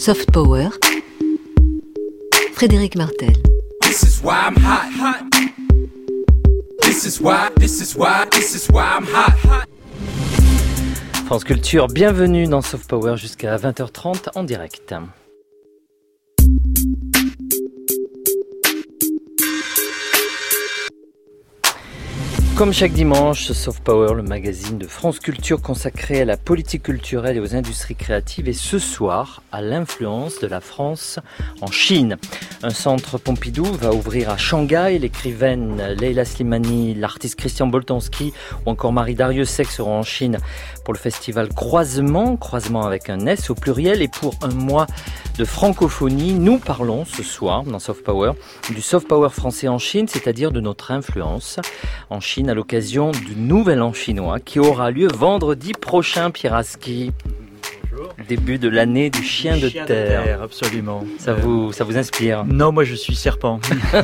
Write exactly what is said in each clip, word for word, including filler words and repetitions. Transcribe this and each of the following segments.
Soft Power, Frédéric Martel. This is why I'm hot, hot. This is why, this is why, this is why I'm hot, hot. France Culture, bienvenue dans Soft Power jusqu'à vingt heures trente en direct. Comme chaque dimanche, Soft Power, le magazine de France Culture consacré à la politique culturelle et aux industries créatives, et ce soir à l'influence de la France en Chine. Un centre Pompidou va ouvrir à Shanghai. L'écrivaine Leila Slimani, l'artiste Christian Boltanski ou encore Marie Dariussec seront en Chine pour le festival Croisement, Croisement avec un S au pluriel, et pour un mois de francophonie, nous parlons ce soir dans Soft Power du Soft Power français en Chine, c'est-à-dire de notre influence en Chine à l'occasion du Nouvel An chinois qui aura lieu vendredi prochain. Pierre Aski, début de l'année du chien, de, chien terre. de terre. Absolument. Ça, euh... vous, ça vous inspire? Non, moi je suis serpent.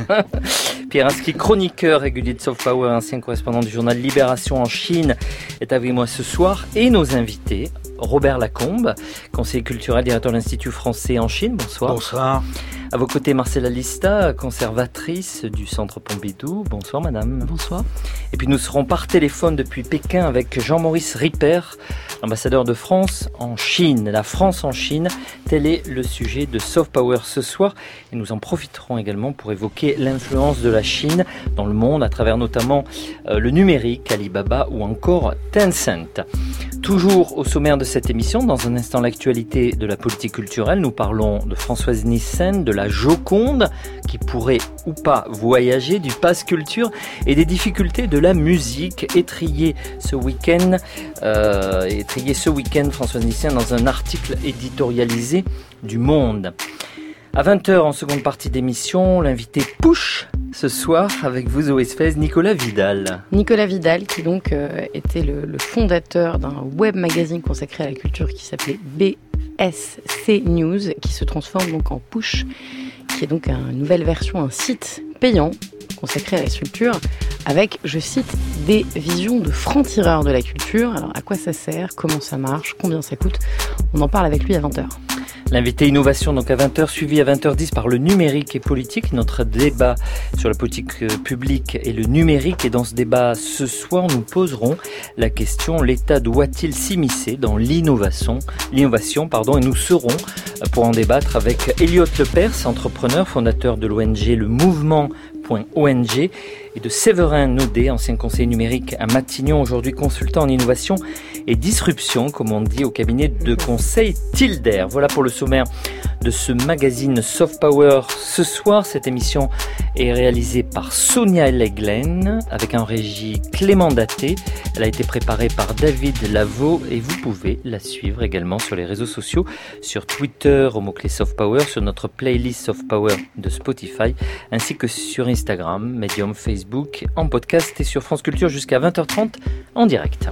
Pierre Aski, chroniqueur régulier de Soft Power, ancien correspondant du journal Libération en Chine, est avec moi ce soir, et nos invités. Robert Lacombe, conseiller culturel, directeur de l'Institut français en Chine. Bonsoir. Bonsoir. À vos côtés, Marcella Lista, conservatrice du Centre Pompidou. Bonsoir, madame. Bonsoir. Et puis nous serons par téléphone depuis Pékin avec Jean-Maurice Ripper, ambassadeur de France en Chine. La France en Chine, tel est le sujet de Soft Power ce soir. Et nous en profiterons également pour évoquer l'influence de la Chine dans le monde, à travers notamment euh, le numérique, Alibaba ou encore Tencent. Toujours au sommaire de cette émission, dans un instant l'actualité de la politique culturelle, nous parlons de Françoise Nyssen, de la Joconde, qui pourrait ou pas voyager, du pass culture et des difficultés de la musique. Étrié ce week-end, euh, étrié ce week-end Françoise Nyssen dans un article éditorialisé du Monde. À vingt heures, en seconde partie d'émission, l'invité Push ce soir avec vous, Zoé Sfez, Nicolas Vidal. Nicolas Vidal, qui donc euh, était le, le fondateur d'un web magazine consacré à la culture qui s'appelait B S C News, qui se transforme donc en Push, qui est donc une nouvelle version, un site payant consacré à la culture, avec, je cite, des visions de francs-tireurs de la culture. Alors, à quoi ça sert? Comment ça marche? Combien ça coûte? On en parle avec lui à vingt heures. L'invité innovation donc à vingt heures, suivi à vingt heures dix par le numérique et politique, notre débat sur la politique publique et le numérique. Et dans ce débat ce soir, nous poserons la question: l'État doit-il s'immiscer dans l'innovation, l'innovation pardon, et nous serons pour en débattre avec Elliot Lepers, entrepreneur, fondateur de l'O N G Le Mouvement O N G, et de Séverin Naudet, ancien conseiller numérique à Matignon, aujourd'hui consultant en innovation et disruption, comme on dit au cabinet de conseil Tilder. Voilà pour le sommaire de ce magazine Soft Power ce soir. Cette émission est réalisée par Sonia Leglen avec un régie Clément Daté. Elle a été préparée par David Lavaux et vous pouvez la suivre également sur les réseaux sociaux, sur Twitter au mot-clé Soft Power, sur notre playlist Soft Power de Spotify, ainsi que sur Instagram, Medium, Facebook, en podcast et sur France Culture jusqu'à vingt heures trente en direct.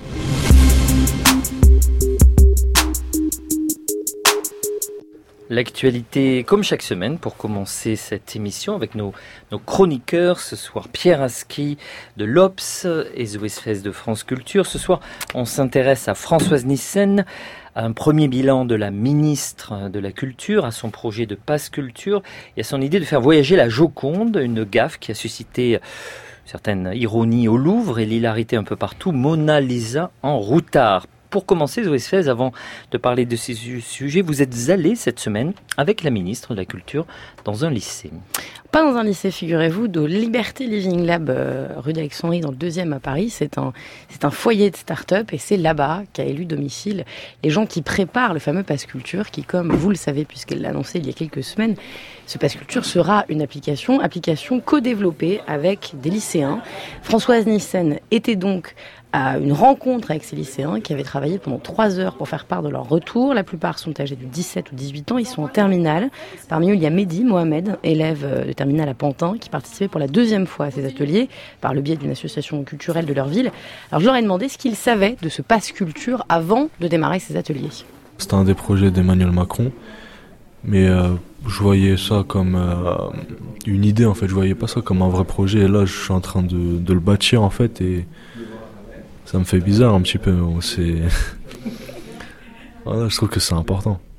L'actualité, comme chaque semaine, pour commencer cette émission avec nos, nos chroniqueurs. Ce soir, Pierre Aski de l'Obs et Zoé Sfez de France Culture. Ce soir, on s'intéresse à Françoise Nyssen, à un premier bilan de la ministre de la Culture, à son projet de pass culture et à son idée de faire voyager la Joconde, une gaffe qui a suscité certaines ironies au Louvre et l'hilarité un peu partout. Mona Lisa en routard. Pour commencer, Zoé Sfez, avant de parler de ces sujets, vous êtes allée cette semaine avec la ministre de la Culture dans un lycée. Pas dans un lycée, figurez-vous, de Liberty Living Lab, euh, rue d'Alexandrie, dans le deuxième à Paris. C'est un, c'est un foyer de start-up et c'est là-bas qu'a élu domicile les gens qui préparent le fameux Pass Culture, qui, comme vous le savez, puisqu'elle l'a annoncé il y a quelques semaines, ce Pass Culture sera une application, application co-développée avec des lycéens. Françoise Nyssen était donc à une rencontre avec ces lycéens qui avaient travaillé pendant trois heures pour faire part de leur retour. La plupart sont âgés de dix-sept ou dix-huit ans, ils sont en terminale. Parmi eux, il y a Mehdi Mohamed, élève de terminale à Pantin, qui participait pour la deuxième fois à ces ateliers par le biais d'une association culturelle de leur ville. Alors je leur ai demandé ce qu'ils savaient de ce Pass Culture avant de démarrer ces ateliers. C'était un des projets d'Emmanuel Macron, mais euh, je voyais ça comme euh, une idée en fait, je voyais pas ça comme un vrai projet. Et là, je suis en train de, de le bâtir en fait et ça me fait bizarre un petit peu. C'est... voilà, je trouve que c'est important.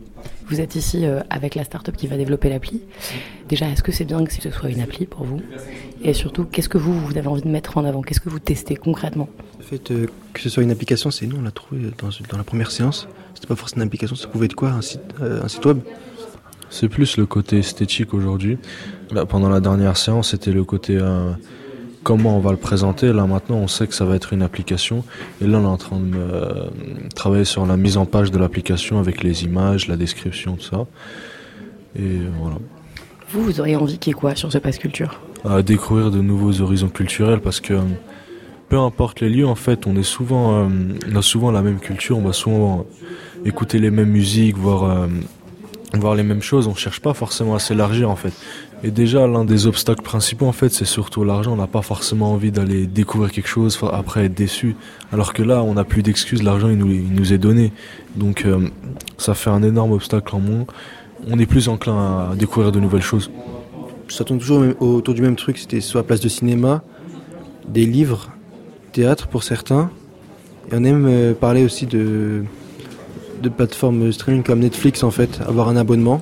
Vous êtes ici euh, avec la start-up qui va développer l'appli. Déjà, est-ce que c'est bien que ce soit une appli pour vous ? Et surtout, qu'est-ce que vous, vous avez envie de mettre en avant ? Qu'est-ce que vous testez concrètement ? Le fait euh, que ce soit une application, c'est nous, on l'a trouvé dans, dans la première séance. C'était pas forcément une application, ça pouvait être quoi ? Un site, euh, un site web ? C'est plus le côté esthétique aujourd'hui. Là, pendant la dernière séance, c'était le côté euh, comment on va le présenter. Là maintenant, on sait que ça va être une application. Et là, on est en train de euh, travailler sur la mise en page de l'application avec les images, la description, tout ça. Et euh, voilà. Vous, vous auriez envie qu'il y ait quoi sur ce Pass Culture ? À découvrir de nouveaux horizons culturels parce que euh, peu importe les lieux, en fait, on est souvent, euh, on a souvent la même culture, on va souvent écouter les mêmes musiques, voir, euh, voir les mêmes choses. On cherche pas forcément à s'élargir, en fait. Et déjà, l'un des obstacles principaux, en fait, c'est surtout l'argent. On n'a pas forcément envie d'aller découvrir quelque chose, après être déçu. Alors que là, on n'a plus d'excuses, l'argent, il nous, il nous est donné. Donc, euh, ça fait un énorme obstacle en moins. On est plus enclin à découvrir de nouvelles choses. Ça tourne toujours autour du même truc, c'était soit place de cinéma, des livres, théâtre pour certains. Et on aime euh, parler aussi de, de plateformes streaming comme Netflix, en fait, avoir un abonnement.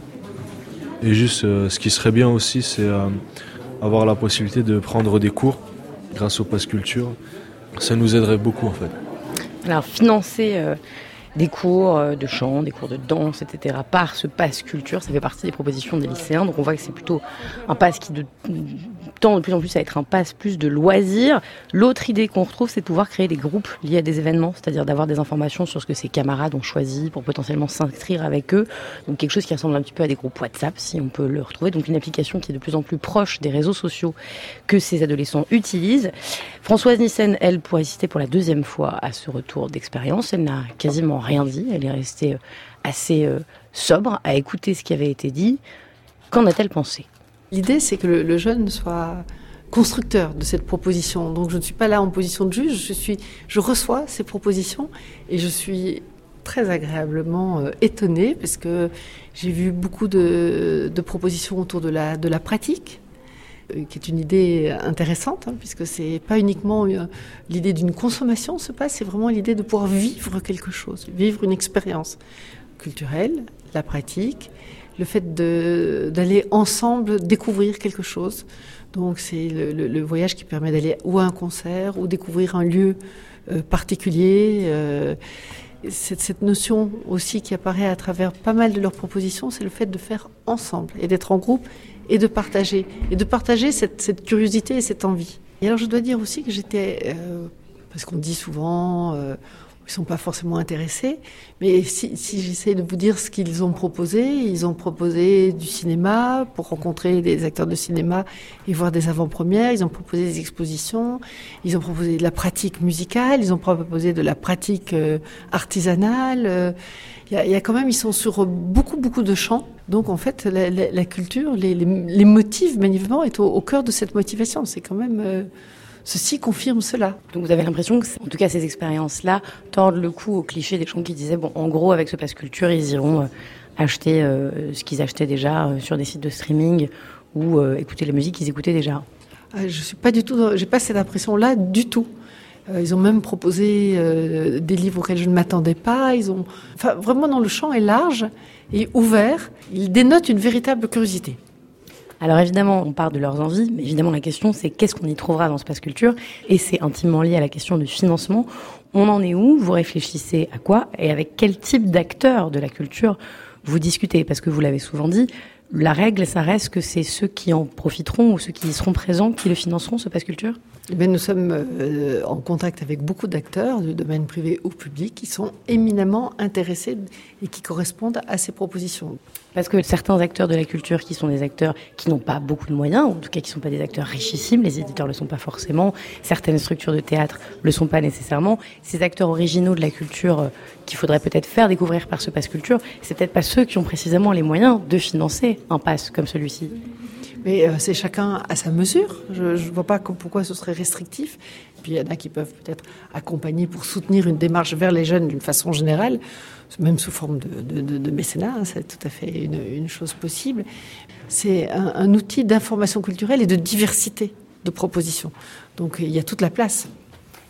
Et juste, euh, ce qui serait bien aussi, c'est euh, avoir la possibilité de prendre des cours grâce au Pass Culture. Ça nous aiderait beaucoup, en fait. Alors, financer euh, des cours euh, de chant, des cours de danse, et cetera par ce Pass Culture, ça fait partie des propositions des lycéens. Donc, on voit que c'est plutôt un pass qui de, tend de plus en plus à être un pass plus de loisirs. L'autre idée qu'on retrouve, c'est de pouvoir créer des groupes liés à des événements, c'est-à-dire d'avoir des informations sur ce que ses camarades ont choisi pour potentiellement s'inscrire avec eux. Donc quelque chose qui ressemble un petit peu à des groupes WhatsApp, si on peut le retrouver. Donc une application qui est de plus en plus proche des réseaux sociaux que ces adolescents utilisent. Françoise Nyssen, elle, pour assister pour la deuxième fois à ce retour d'expérience, elle n'a quasiment rien dit. Elle est restée assez euh, sobre à écouter ce qui avait été dit. Qu'en a-t-elle pensé ? L'idée, c'est que le, le jeune soit constructeur de cette proposition. Donc, je ne suis pas là en position de juge. Je suis, je reçois ces propositions et je suis très agréablement euh, étonnée parce que j'ai vu beaucoup de, de propositions autour de la, de la pratique, euh, qui est une idée intéressante, hein, puisque c'est pas uniquement euh, l'idée d'une consommation, ce pass, c'est vraiment l'idée de pouvoir vivre quelque chose, vivre une expérience culturelle, la pratique, le fait de, d'aller ensemble découvrir quelque chose. Donc c'est le, le, le voyage qui permet d'aller ou à un concert ou découvrir un lieu euh, particulier. Euh, cette, cette notion aussi qui apparaît à travers pas mal de leurs propositions, c'est le fait de faire ensemble et d'être en groupe et de partager. Et de partager cette, cette curiosité et cette envie. Et alors je dois dire aussi que j'étais... Euh, parce qu'on dit souvent... Euh, ils ne sont pas forcément intéressés. Mais si, si j'essaie de vous dire ce qu'ils ont proposé, ils ont proposé du cinéma pour rencontrer des acteurs de cinéma et voir des avant-premières. Ils ont proposé des expositions. Ils ont proposé de la pratique musicale. Ils ont proposé de la pratique euh, artisanale. Euh, il y a, il y a quand même, ils sont sur beaucoup, beaucoup de champs. Donc en fait, la, la, la culture, les, les, les motifs, bien évidemment, est au, au cœur de cette motivation. C'est quand même... Euh, Ceci confirme cela. Donc vous avez l'impression que, en tout cas, ces expériences-là tordent le cou au cliché des gens qui disaient, bon, en gros, avec ce Pass Culture, ils iront euh, acheter euh, ce qu'ils achetaient déjà euh, sur des sites de streaming ou euh, écouter la musique qu'ils écoutaient déjà. Ah, je suis pas du tout, dans, j'ai pas cette impression-là du tout. Euh, ils ont même proposé euh, des livres auxquels je ne m'attendais pas. Ils ont, enfin, vraiment, dans le champ est large et ouvert. Ils dénotent une véritable curiosité. Alors évidemment, on part de leurs envies, mais évidemment la question c'est qu'est-ce qu'on y trouvera dans ce Pass Culture, et c'est intimement lié à la question du financement. On en est où ? Vous réfléchissez à quoi ? Et avec quel type d'acteurs de la culture vous discutez ? Parce que vous l'avez souvent dit, la règle, ça reste que c'est ceux qui en profiteront ou ceux qui y seront présents qui le financeront, ce Pass Culture ? Eh bien, nous sommes euh, en contact avec beaucoup d'acteurs du domaine privé ou public qui sont éminemment intéressés et qui correspondent à ces propositions. Parce que certains acteurs de la culture qui sont des acteurs qui n'ont pas beaucoup de moyens, en tout cas qui ne sont pas des acteurs richissimes, les éditeurs ne le sont pas forcément, certaines structures de théâtre ne le sont pas nécessairement, ces acteurs originaux de la culture euh, qu'il faudrait peut-être faire découvrir par ce Pass Culture, c'est peut-être pas ceux qui ont précisément les moyens de financer un pass comme celui-ci. Mais euh, c'est chacun à sa mesure. Je ne vois pas pourquoi ce serait restrictif. Et puis il y en a qui peuvent peut-être accompagner pour soutenir une démarche vers les jeunes d'une façon générale, même sous forme de, de, de, de mécénat, hein, c'est tout à fait une, une chose possible. C'est un, un outil d'information culturelle et de diversité de propositions. Donc il y a toute la place.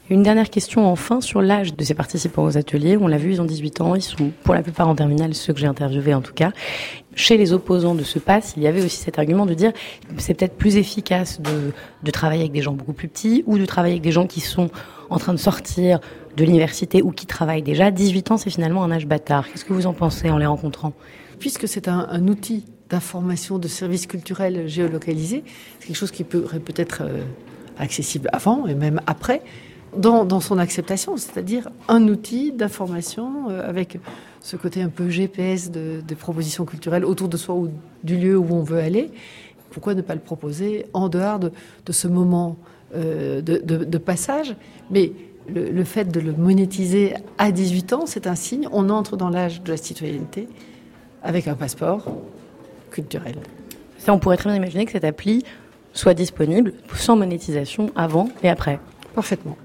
Une dernière question enfin sur l'âge de ces participants aux ateliers. On l'a vu, ils ont dix-huit ans, ils sont pour la plupart en terminale, ceux que j'ai interviewés en tout cas. Chez les opposants de ce pass, il y avait aussi cet argument de dire c'est peut-être plus efficace de, de travailler avec des gens beaucoup plus petits ou de travailler avec des gens qui sont en train de sortir de l'université ou qui travaillent déjà. dix-huit ans, c'est finalement un âge bâtard. Qu'est-ce que vous en pensez en les rencontrant ? Puisque c'est un, un outil d'information de services culturels géolocalisés, c'est quelque chose qui pourrait peut-être euh, accessible avant et même après, Dans, dans son acceptation, c'est-à-dire un outil d'information euh, avec ce côté un peu G P S de, de propositions culturelles autour de soi ou du lieu où on veut aller. Pourquoi ne pas le proposer en dehors de, de ce moment euh, de, de, de passage ? Mais le, le fait de le monétiser à dix-huit ans, c'est un signe. On entre dans l'âge de la citoyenneté avec un passeport culturel. Ça, on pourrait très bien imaginer que cette appli soit disponible sans monétisation avant et après. Parfaitement.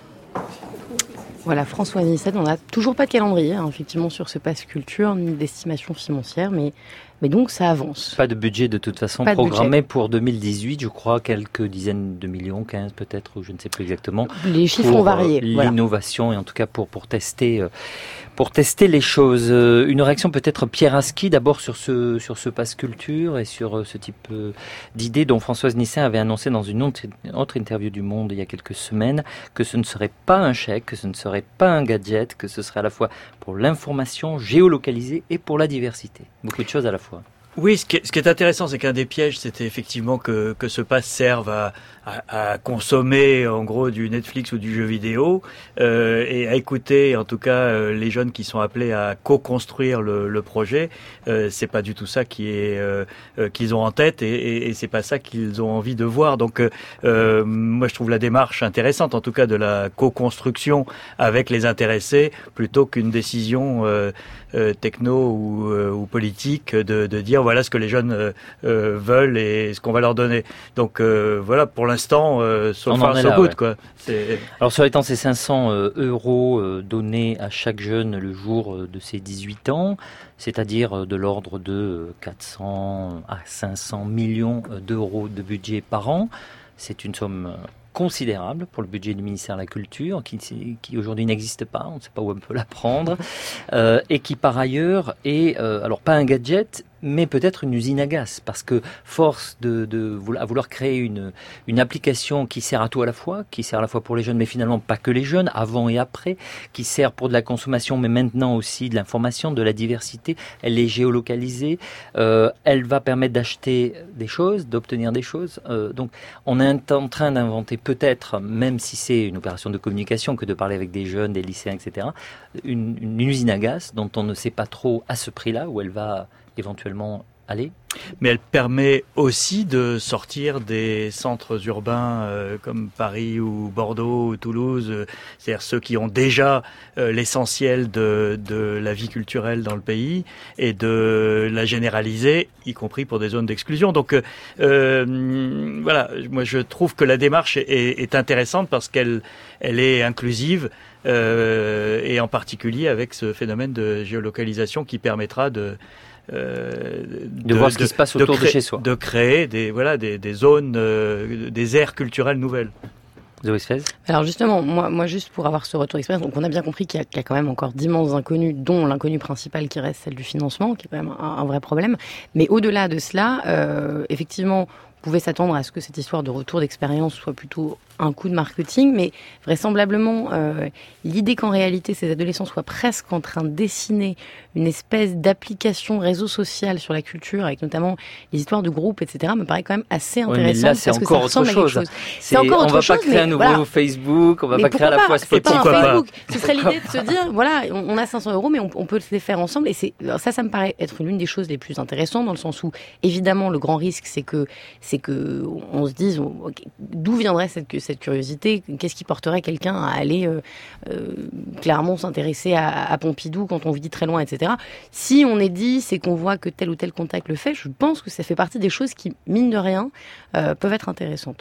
Voilà, Françoise Nisset, on n'a toujours pas de calendrier, hein, effectivement, sur ce pass culture, ni d'estimation financière, mais, mais donc ça avance. Pas de budget de toute façon Pas programmé pour deux mille dix-huit, je crois, quelques dizaines de millions, quinze peut-être, ou je ne sais plus exactement. Les chiffres pour, ont varié. Euh, voilà. L'innovation, et en tout cas pour, pour, tester, euh, pour tester les choses. Euh, une réaction peut-être, Pierre Aski, d'abord sur ce, sur ce pass culture et sur euh, ce type euh, d'idée dont Françoise Nisset avait annoncé dans une autre, autre interview du Monde il y a quelques semaines, que ce ne serait pas un chèque, que ce ne serait pas un gadget, que ce serait à la fois pour l'information géolocalisée et pour la diversité. Beaucoup de choses à la fois. Oui, ce qui est, ce qui est intéressant, c'est qu'un des pièges, c'était effectivement que, que ce pass serve à, à, à consommer, en gros, du Netflix ou du jeu vidéo, euh, et à écouter, en tout cas, euh, les jeunes qui sont appelés à co-construire le, le projet. Euh, c'est pas du tout ça qui est euh, euh, qu'ils ont en tête, et, et, et c'est pas ça qu'ils ont envie de voir. Donc, euh, moi, je trouve la démarche intéressante, en tout cas, de la co-construction avec les intéressés, plutôt qu'une décision euh, euh, techno ou, euh, ou politique de, de dire voilà ce que les jeunes euh, euh, veulent et ce qu'on va leur donner. Donc euh, voilà, pour l'instant, euh, so far so good, quoi. C'est... Alors sur les temps, c'est cinq cents euh, euros euh, donnés à chaque jeune le jour euh, de ses dix-huit ans, c'est-à-dire euh, de l'ordre de quatre cents à cinq cents millions d'euros de budget par an. C'est une somme euh, considérable pour le budget du ministère de la Culture, qui, qui aujourd'hui n'existe pas, on ne sait pas où on peut la prendre, euh, et qui par ailleurs est, euh, alors pas un gadget, mais peut-être une usine à gaz, parce que force de, de à vouloir créer une, une application qui sert à tout à la fois, qui sert à la fois pour les jeunes, mais finalement pas que les jeunes, avant et après, qui sert pour de la consommation, mais maintenant aussi de l'information, de la diversité, elle est géolocalisée, euh, elle va permettre d'acheter des choses, d'obtenir des choses, euh, donc on est en train d'inventer peut-être, même si c'est une opération de communication que de parler avec des jeunes, des lycéens, et cetera, une, une usine à gaz dont on ne sait pas trop à ce prix-là où elle va éventuellement aller. Mais elle permet aussi de sortir des centres urbains euh, comme Paris ou Bordeaux ou Toulouse, euh, c'est-à-dire ceux qui ont déjà euh, l'essentiel de, de la vie culturelle dans le pays, et de la généraliser, y compris pour des zones d'exclusion. Donc euh, euh, voilà, moi je trouve que la démarche est, est intéressante parce qu'elle elle est inclusive, euh, et en particulier avec ce phénomène de géolocalisation qui permettra de Euh, de, de voir ce qui de, se passe autour de, créer, de chez soi. De créer des, voilà, des, des zones, euh, des aires culturelles nouvelles. Zoé Sfez. Alors justement, moi, moi juste pour avoir ce retour d'expérience, donc on a bien compris qu'il y a, qu'il y a quand même encore d'immenses inconnus, dont l'inconnu principal qui reste celle du financement, qui est quand même un, un vrai problème. Mais au-delà de cela, euh, effectivement, on pouvait s'attendre à ce que cette histoire de retour d'expérience soit plutôt un coup de marketing, mais vraisemblablement, euh, l'idée qu'en réalité ces adolescents soient presque en train de dessiner une espèce d'application réseau social sur la culture, avec notamment les histoires de groupes, et cetera, me paraît quand même assez intéressant. Oui, mais là, c'est parce encore que ça autre chose. chose. C'est, c'est encore autre chose. On va pas créer un nouveau voilà. Facebook, on va mais pas créer à la fois Spotify. C'est pas un Facebook. Ce serait l'idée de se dire, voilà, on, on a cinq cents euros, mais on, on peut les faire ensemble. Et c'est, ça, ça me paraît être l'une des choses les plus intéressantes, dans le sens où, évidemment, le grand risque, c'est que, c'est que, on se dise, okay, d'où viendrait cette, cette curiosité? Qu'est-ce qui porterait quelqu'un à aller euh, euh, clairement s'intéresser à, à Pompidou quand on vit très loin, et cetera. Si on est dit, c'est qu'on voit que tel ou tel contact le fait, je pense que ça fait partie des choses qui, mine de rien, euh, peuvent être intéressantes.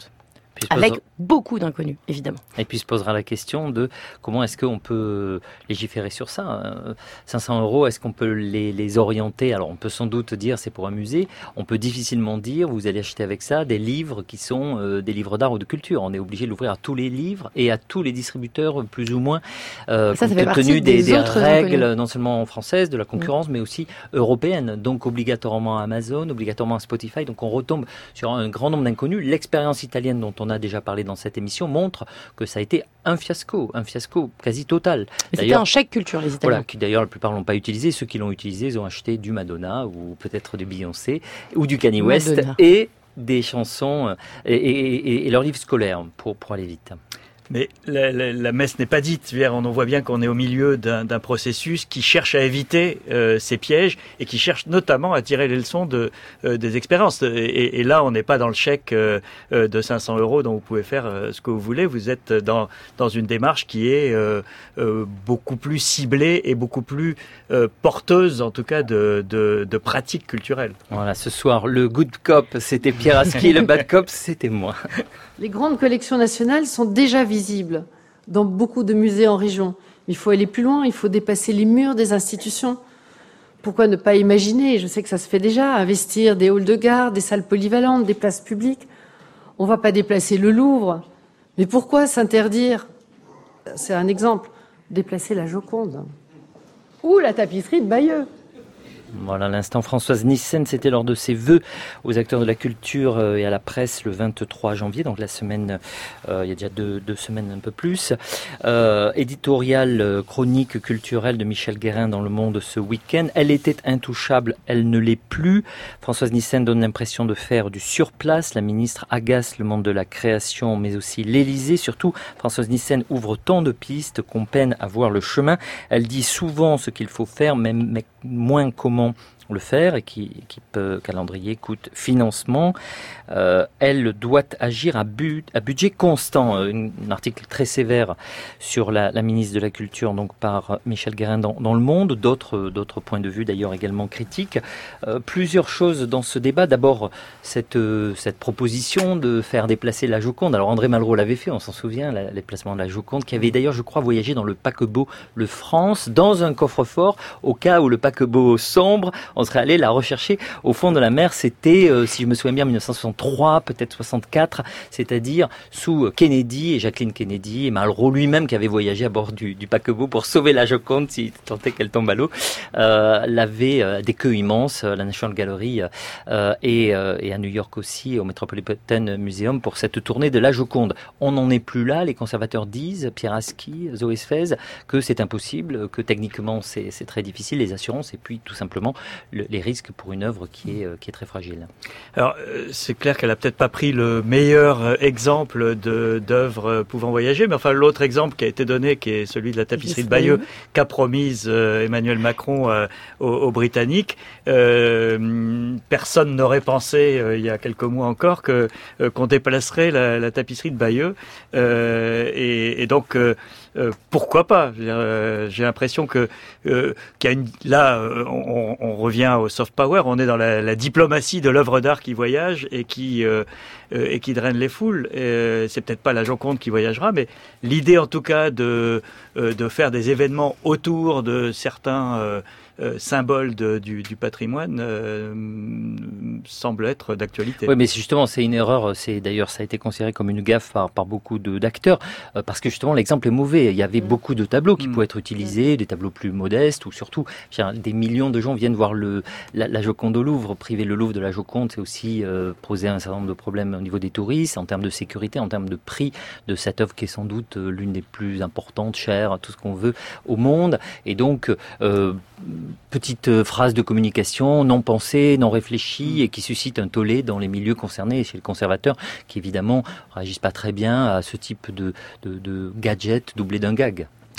Puis avec posera... beaucoup d'inconnus, évidemment. Et puis se posera la question de comment est-ce qu'on peut légiférer sur ça. cinq cents euros, est-ce qu'on peut les, les orienter? Alors on peut sans doute dire c'est pour un musée, on peut difficilement dire vous allez acheter avec ça des livres qui sont euh, des livres d'art ou de culture. On est obligé de l'ouvrir à tous les livres et à tous les distributeurs plus ou moins euh, ça, compte ça tenu des, des, des règles inconnus. Non seulement françaises, de la concurrence, mmh. mais aussi européennes. Donc obligatoirement à Amazon, obligatoirement à Spotify. Donc on retombe sur un grand nombre d'inconnus. L'expérience italienne dont on a déjà parlé dans cette émission montre que ça a été un fiasco, un fiasco quasi total. Mais c'était un chèque culture, les Italiens. Voilà, qui d'ailleurs la plupart l'ont pas utilisé. Ceux qui l'ont utilisé, ils ont acheté du Madonna ou peut-être du Beyoncé ou du Kanye West Madonna. Et des chansons et, et, et, et leurs livres scolaires pour, pour aller vite. Mais la, la, la messe n'est pas dite. On en voit bien qu'on est au milieu d'un, d'un processus qui cherche à éviter euh, ces pièges et qui cherche notamment à tirer les leçons de, euh, des expériences. Et, et là, on n'est pas dans le chèque euh, de cinq cents euros dont vous pouvez faire euh, ce que vous voulez. Vous êtes dans, dans une démarche qui est euh, euh, beaucoup plus ciblée et beaucoup plus euh, porteuse, en tout cas, de, de, de pratiques culturelles. Voilà, ce soir, le good cop, c'était Pierre Aski, le bad cop, c'était moi. Les grandes collections nationales sont déjà visibles dans beaucoup de musées en région. Il faut aller plus loin, il faut dépasser les murs des institutions. Pourquoi ne pas imaginer, je sais que ça se fait déjà, investir des halls de gare, des salles polyvalentes, des places publiques. On ne va pas déplacer le Louvre. Mais pourquoi s'interdire, c'est un exemple, déplacer la Joconde ou la tapisserie de Bayeux? Voilà, l'instant Françoise Nyssen, c'était lors de ses vœux aux acteurs de la culture et à la presse le vingt-trois janvier, donc la semaine, euh, il y a déjà deux, deux semaines un peu plus. Euh, éditorial, euh, chronique culturelle de Michel Guérin dans Le Monde ce week-end. Elle était intouchable, elle ne l'est plus. Françoise Nyssen donne l'impression de faire du surplace. La ministre agace le monde de la création, mais aussi l'Élysée. Surtout, Françoise Nyssen ouvre tant de pistes qu'on peine à voir le chemin. Elle dit souvent ce qu'il faut faire, mais, mais moins comment le faire, et qui, qui peut calendrier, coût, financement. Euh, elle doit agir à, but, à budget constant. Un article très sévère sur la, la ministre de la Culture, donc par Michel Guérin dans, dans Le Monde. D'autres, d'autres points de vue d'ailleurs également critiques. Euh, plusieurs choses dans ce débat. D'abord, cette, cette proposition de faire déplacer la Joconde. Alors André Malraux l'avait fait, on s'en souvient, la, le déplacement de la Joconde, qui avait d'ailleurs, je crois, voyagé dans le paquebot Le France, dans un coffre-fort, au cas où le paquebot sombre, on serait allé la rechercher au fond de la mer. C'était, euh, si je me souviens bien, mille neuf cent soixante-trois, peut-être soixante-quatre, c'est-à-dire sous Kennedy et Jacqueline Kennedy et Malraux lui-même qui avait voyagé à bord du, du paquebot pour sauver la Joconde si tentait qu'elle tombe à l'eau, euh, l'avait euh, des queues immenses, la National Gallery euh, et, euh, et à New York aussi, au Metropolitan Museum pour cette tournée de la Joconde. On n'en est plus là. Les conservateurs disent, Pierre Aski, Zoé Sfez, que c'est impossible, que techniquement c'est, c'est très difficile, les assurances et puis tout simplement le, les risques pour une œuvre qui est, qui est très fragile. Alors, c'est clair qu'elle a peut-être pas pris le meilleur exemple de, d'œuvres pouvant voyager, mais enfin, l'autre exemple qui a été donné, qui est celui de la tapisserie de Bayeux, qu'a promise euh, Emmanuel Macron euh, aux, aux Britanniques. Euh, personne n'aurait pensé, euh, il y a quelques mois encore, que, euh, qu'on déplacerait la, la tapisserie de Bayeux. Euh, et, et donc, euh, Euh, pourquoi pas? euh, J'ai l'impression que euh, qu'il y a une, là, euh, on, on revient au soft power. On est dans la, la diplomatie de l'œuvre d'art qui voyage et qui euh, euh, et qui draine les foules. Euh, c'est peut-être pas la Joconde qui voyagera, mais l'idée, en tout cas, de euh, de faire des événements autour de certains euh, euh, symboles de, du, du patrimoine euh, semble être d'actualité. Oui, mais justement, c'est une erreur. C'est d'ailleurs, ça a été considéré comme une gaffe par par beaucoup de, d'acteurs, euh, parce que justement, l'exemple est mauvais. Il y avait beaucoup de tableaux qui mmh. pouvaient être utilisés, des tableaux plus modestes, ou surtout, des millions de gens viennent voir le, la, la Joconde au Louvre. Priver le Louvre de la Joconde, c'est aussi euh, poser un certain nombre de problèmes au niveau des touristes, en termes de sécurité, en termes de prix de cette œuvre qui est sans doute euh, l'une des plus importantes, chères, tout ce qu'on veut au monde. Et donc, euh, petite phrase de communication non pensée, non réfléchie, mmh. et qui suscite un tollé dans les milieux concernés, chez les conservateurs, qui évidemment réagissent pas très bien à ce type de, de, de gadget doublé d'un gag.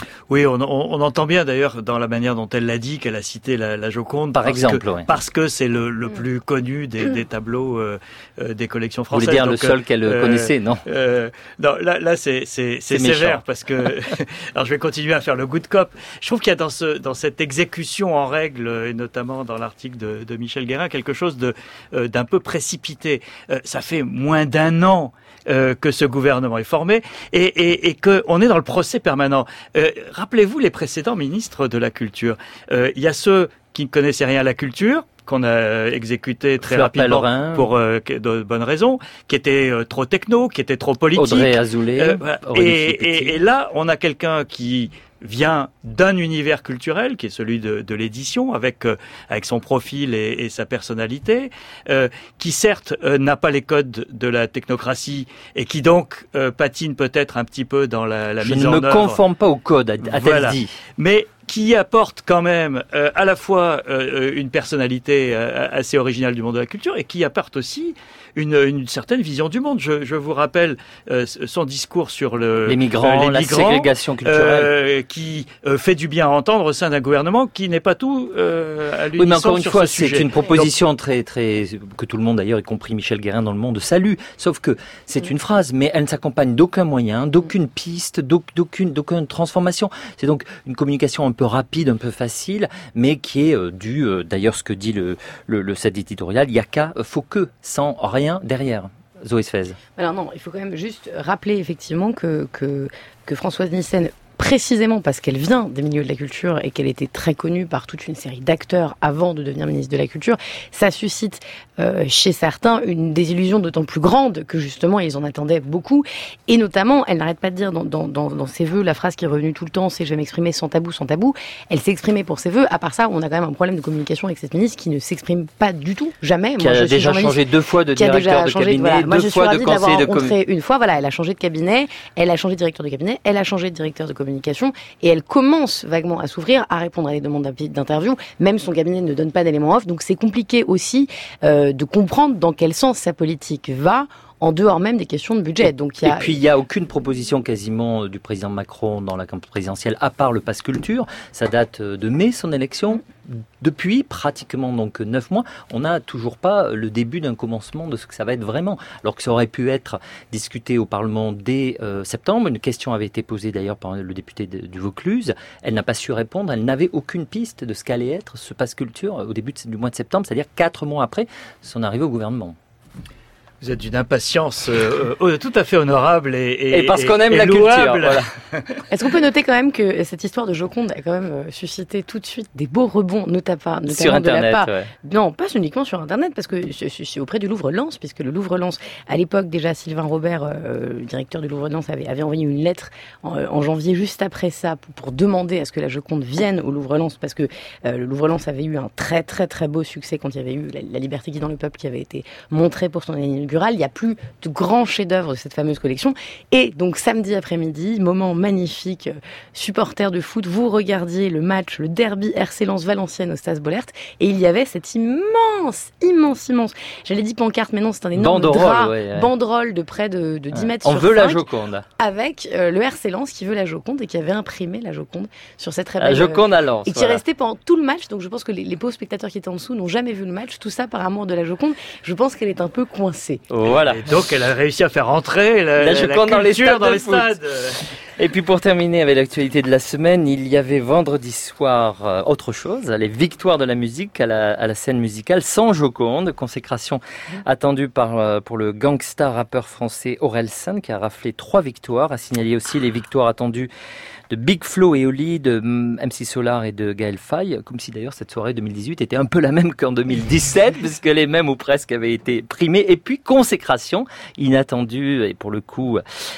Oui, on, on, on entend bien d'ailleurs dans la manière dont elle l'a dit qu'elle a cité la, la Joconde. Par exemple, que, oui. Parce que c'est le, le plus connu des, des tableaux euh, euh, des collections françaises. Vous voulez dire Donc, le seul qu'elle euh, connaissait, non euh, Non, là, là c'est, c'est, c'est, c'est sévère parce que... alors je vais continuer à faire le good cop. Je trouve qu'il y a dans, ce, dans cette exécution en règle, et notamment dans l'article de, de Michel Guérin, quelque chose de, euh, d'un peu précipité. Euh, ça fait moins d'un an Euh, que ce gouvernement est formé et, et, et qu'on est dans le procès permanent. Euh, rappelez-vous les précédents ministres de la Culture. Euh, il y a ceux qui ne connaissaient rien à la culture, qu'on a exécuté très Fleur rapidement Pellerin. pour euh, de bonnes raisons, qui étaient euh, trop techno, qui étaient trop politiques. Audrey Azoulay. Euh, voilà. et, et, et là, on a quelqu'un qui vient d'un univers culturel qui est celui de, de l'édition, avec euh, avec son profil et, et sa personnalité, euh, qui certes euh, n'a pas les codes de la technocratie et qui donc euh, patine peut-être un petit peu dans la, la Je mise ne en me œuvre. conforme pas au code, a-t-elle Voilà. dit. Mais qui apporte quand même euh, à la fois euh, une personnalité euh, assez originale du monde de la culture et qui apporte aussi une, une certaine vision du monde. Je, je vous rappelle euh, son discours sur le, les migrants, euh, les la migrants, ségrégation culturelle. euh, qui euh, fait du bien à entendre au sein d'un gouvernement qui n'est pas tout euh, à l'unisson. Oui, mais encore une sur fois, ce c'est sujet. une proposition Donc, très, très, que tout le monde d'ailleurs, y compris Michel Guérin dans Le Monde, salue. Sauf que c'est une phrase, mais elle ne s'accompagne d'aucun moyen, d'aucune piste, d'aucune, d'aucune transformation. C'est donc une communication un peu rapide, un peu facile, mais qui est euh, due, euh, d'ailleurs, ce que dit le, le, le set éditorial, il y a qu'à, euh, faut que, sans rien derrière. Zoé Sfez. Alors non, il faut quand même juste rappeler effectivement que, que, que Françoise Nyssen, précisément parce qu'elle vient des milieux de la culture et qu'elle était très connue par toute une série d'acteurs avant de devenir ministre de la Culture, ça suscite euh, chez certains une désillusion d'autant plus grande que justement ils en attendaient beaucoup. Et notamment, elle n'arrête pas de dire dans, dans, dans, dans ses vœux, la phrase qui est revenue tout le temps, c'est « je vais m'exprimer sans tabou, sans tabou ». Elle s'est exprimée pour ses vœux. À part ça, on a quand même un problème de communication avec cette ministre qui ne s'exprime pas du tout, jamais. Qui Moi, a je suis déjà changé deux fois de directeur de cabinet, voilà. Moi, deux je suis fois de ravie de l'avoir conseiller de rencontrée communication. une fois. Voilà, elle a changé de cabinet, elle a changé de directeur de cabinet, elle a changé de directeur de communication et elle commence vaguement à s'ouvrir, à répondre à des demandes d'interview. Même son cabinet ne donne pas d'éléments off, donc c'est compliqué aussi euh, de comprendre dans quel sens sa politique va, en dehors même des questions de budget. Donc, il y a... Et puis il n'y a aucune proposition quasiment du président Macron dans la campagne présidentielle, à part le pass culture. Ça date de mai, son élection. Depuis pratiquement donc neuf mois, on n'a toujours pas le début d'un commencement de ce que ça va être vraiment. Alors que ça aurait pu être discuté au Parlement dès euh, septembre. Une question avait été posée d'ailleurs par le député de, du Vaucluse. Elle n'a pas su répondre. Elle n'avait aucune piste de ce qu'allait être ce pass culture au début du mois de septembre, c'est-à-dire quatre mois après son arrivée au gouvernement. Vous êtes d'une impatience euh, euh, tout à fait honorable et, et, et parce qu'on aime et la louable. culture. Voilà. Est-ce qu'on peut noter quand même que cette histoire de Joconde a quand même euh, suscité tout de suite des beaux rebonds, notamment, notamment sur Internet, de la part. Ouais. Non, pas uniquement sur Internet, parce que c'est auprès du Louvre-Lens, puisque le Louvre-Lens, à l'époque déjà, Sylvain Robert, euh, le directeur du Louvre-Lens, avait, avait envoyé une lettre en, en janvier, juste après ça, pour, pour demander à ce que la Joconde vienne au Louvre-Lens, parce que euh, le Louvre-Lens avait eu un très très très beau succès quand il y avait eu la, la Liberté qui est dans le peuple qui avait été montrée pour son année inaugurale. Il n'y a plus de grands chefs-d'œuvre de cette fameuse collection. Et donc samedi après-midi, moment magnifique, euh, supporters de foot, vous regardiez le match, le derby R C Lens Valenciennes au Stade Bollaert, et il y avait cette immense, immense, immense, j'allais dire pancarte, mais non, c'est un énorme banderole, drap, ouais, ouais. banderole de près de, de dix Ouais. mètres On sur veut cinq, la Joconde. avec euh, le R C Lens qui veut la Joconde et qui avait imprimé la Joconde sur cette très La belle, Joconde à Lens. et qui Voilà. est resté pendant tout le match. Donc je pense que les, les pauvres spectateurs qui étaient en dessous n'ont jamais vu le match. Tout ça par amour de la Joconde. Je pense qu'elle est un peu coincée. Voilà. Et donc elle a réussi à faire entrer la, La la, Joconde la dans les culture stades dans de les foot. stades. Et puis pour terminer avec l'actualité de la semaine, il y avait vendredi soir euh, autre chose, les victoires de la musique à la, à la scène musicale sans Joconde, consécration attendue par, euh, pour le gangsta rappeur français Orelsan qui a raflé trois victoires, a signalé aussi les victoires attendues de Big Flo et Oli, de M C Solar et de Gaël Faye, comme si d'ailleurs cette soirée deux mille dix-huit était un peu la même qu'en deux mille dix-sept, puisque les mêmes ou presque avaient été primées. Et puis consécration inattendue, et pour le coup,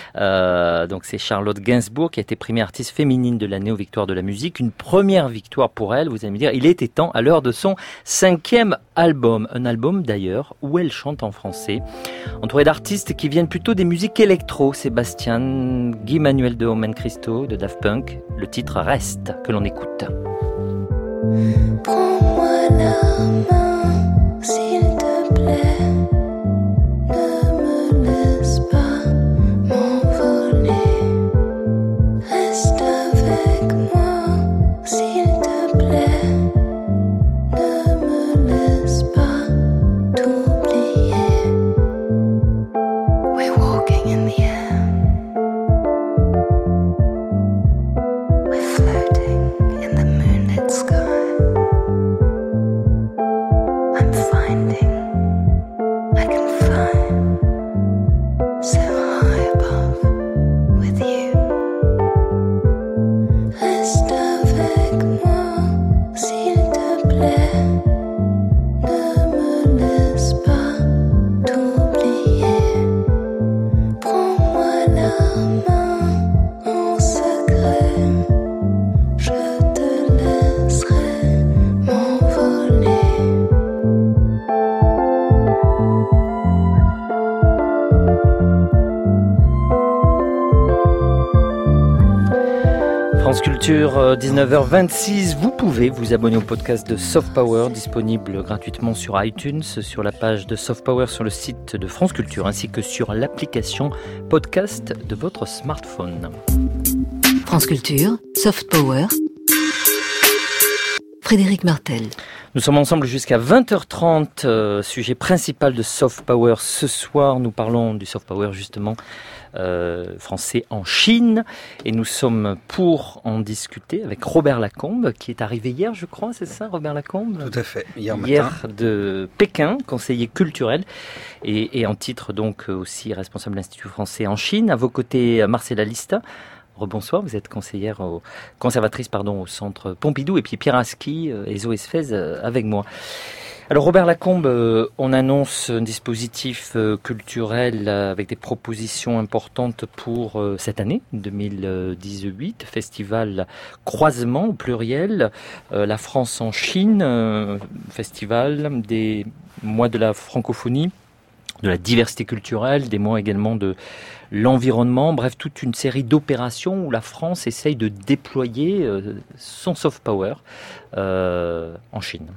euh, donc c'est Charlotte Gainsbourg qui a été primée artiste féminine de l'année aux victoires de la musique. Une première victoire pour elle, vous allez me dire, il était temps à l'heure de son cinquième album. Un album d'ailleurs où elle chante en français, entourée d'artistes qui viennent plutôt des musiques électro. Sébastien, Guy Manuel de Omen Christo, de Daft Punk, le titre Reste, que l'on écoute. Prends-moi la main, s'il te plaît. Ne me laisse pas m'envoler. Reste avec finding I can find so high above with you. Reste avec moi, s'il te plaît. Ne me laisse pas t'oublier. Prends-moi la main en secret. Je te laisserai m'envoler. France Culture, euh, dix-neuf heures vingt-six. Vous pouvez vous abonner au podcast de Soft Power, disponible gratuitement sur iTunes, sur la page de Soft Power sur le site de France Culture, ainsi que sur l'application podcast de votre smartphone. France Culture, Soft Power, Frédéric Martel. Nous sommes ensemble jusqu'à vingt heures trente, euh, sujet principal de Soft Power. Ce soir, nous parlons du Soft Power justement euh, français en Chine. Et nous sommes pour en discuter avec Robert Lacombe, qui est arrivé hier, je crois, c'est ça, Robert Lacombe ? Tout à fait, hier matin. Hier de Pékin, conseiller culturel et, et en titre donc aussi responsable de l'Institut français en Chine. À vos côtés, Marcella Lista. Rebonsoir, vous êtes conseillère au, conservatrice pardon, au centre Pompidou, et puis Pierre Aski et Zoé Sfez avec moi. Alors Robert Lacombe, on annonce un dispositif culturel avec des propositions importantes pour cette année deux mille dix-huit, festival Croisement au pluriel, la France en Chine, festival des mois de la francophonie, de la diversité culturelle, des mois également de l'environnement, bref, toute une série d'opérations où la France essaye de déployer euh, son soft power euh, en Chine.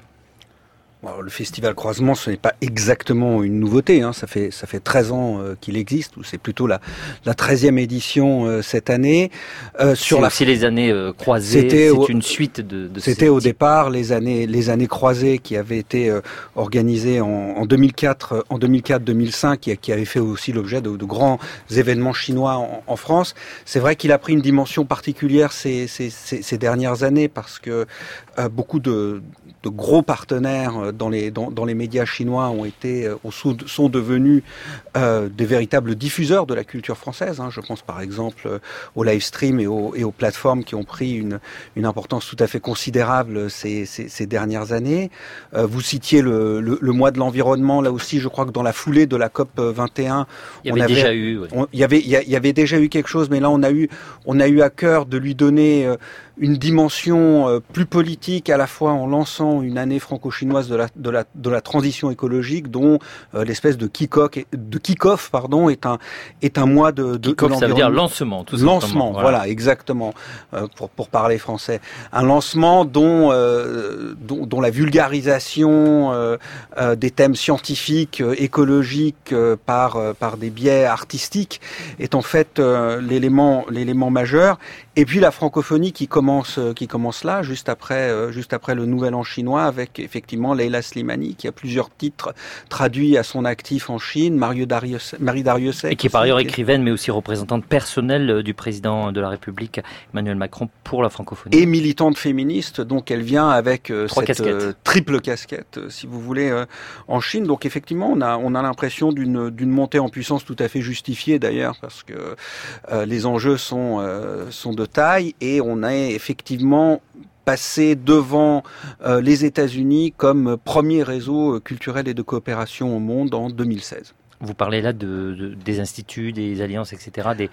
Alors, le festival Croisement, ce n'est pas exactement une nouveauté, hein. ça fait ça fait treize ans euh, qu'il existe, ou c'est plutôt la la treizième édition euh, cette année. Euh, sur c'est la aussi les années euh, croisées, c'était c'est au... une suite de, de C'était au types. départ les années les années croisées qui avaient été euh, organisées en, en deux mille quatre, en deux mille quatre deux mille cinq, qui, qui avaient fait aussi l'objet de, de grands événements chinois en, en France. C'est vrai qu'il a pris une dimension particulière ces ces, ces, ces dernières années parce que euh, beaucoup de de gros partenaires dans les dans, dans les médias chinois ont été sont, sont devenus euh, des véritables diffuseurs de la culture française. Hein. Je pense par exemple au live stream et aux, et aux plateformes qui ont pris une une importance tout à fait considérable ces ces, ces dernières années. Euh, vous citiez le, le le mois de l'environnement. Là aussi, je crois que dans la foulée de la COP vingt et un, il y on avait avait déjà eu. Ouais. On, il y avait il y, y avait déjà eu quelque chose, mais là on a eu on a eu à cœur de lui donner euh, une dimension euh, plus politique, à la fois en lançant une année franco-chinoise de la de la de la transition écologique, dont euh, l'espèce de kick-off de kick-off pardon est un est un mois de de, kick-off, de ça veut dire lancement, tout simplement. Lancement, voilà, voilà exactement euh, pour pour parler français, un lancement dont euh, dont, dont la vulgarisation euh, euh, des thèmes scientifiques, euh, écologiques euh, par euh, par des biais artistiques est en fait euh, l'élément l'élément majeur. Et puis la francophonie qui commence qui commence là, juste après euh, juste après le Nouvel An chinois, avec effectivement Leila Slimani qui a plusieurs titres traduits à son actif en Chine, Marie Dariussec, Marie Dariussec et qui est par ailleurs écrivaine mais aussi représentante personnelle du président de la République Emmanuel Macron pour la francophonie. Et militante féministe, donc elle vient avec euh, Trois cette euh, triple casquette, euh, si vous voulez, euh, en Chine. Donc effectivement, on a on a l'impression d'une d'une montée en puissance tout à fait justifiée d'ailleurs, parce que euh, les enjeux sont euh, sont de taille et on est effectivement passé devant euh, les États-Unis comme premier réseau culturel et de coopération au monde en deux mille seize. Vous parlez là de, de, des instituts, des alliances, et cetera. Des,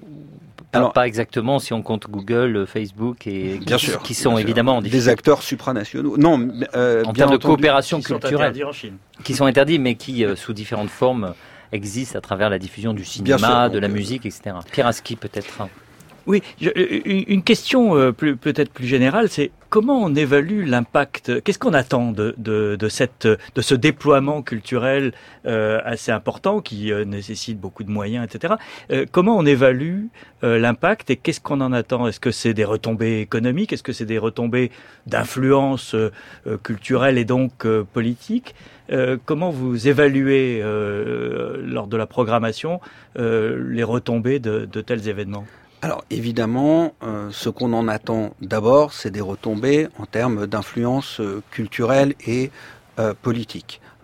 pas, Alors, pas exactement si on compte Google, Facebook, et bien qui, sûr, qui sont bien évidemment sûr. des acteurs supranationaux. Non, euh, en bien termes de entendu, coopération qui sont culturelle, interdits en Chine. qui sont interdits, mais qui, euh, sous différentes formes, existent à travers la diffusion du cinéma, sûr, de la euh, musique, et cetera. Pierre Aski, peut-être. Oui, je, une question euh, plus, peut-être plus générale, c'est comment on évalue l'impact, qu'est-ce qu'on attend de, de, de, cette, de ce déploiement culturel euh, assez important qui euh, nécessite beaucoup de moyens, et cetera. Euh, comment on évalue euh, l'impact et qu'est-ce qu'on en attend? Est-ce que c'est des retombées économiques? Est-ce que c'est des retombées d'influence euh, culturelle et donc euh, politique? Euh, comment vous évaluez euh, lors de la programmation euh, les retombées de, de tels événements? Alors évidemment, euh, ce qu'on en attend d'abord, c'est des retombées en termes d'influence euh, culturelle et euh, politique.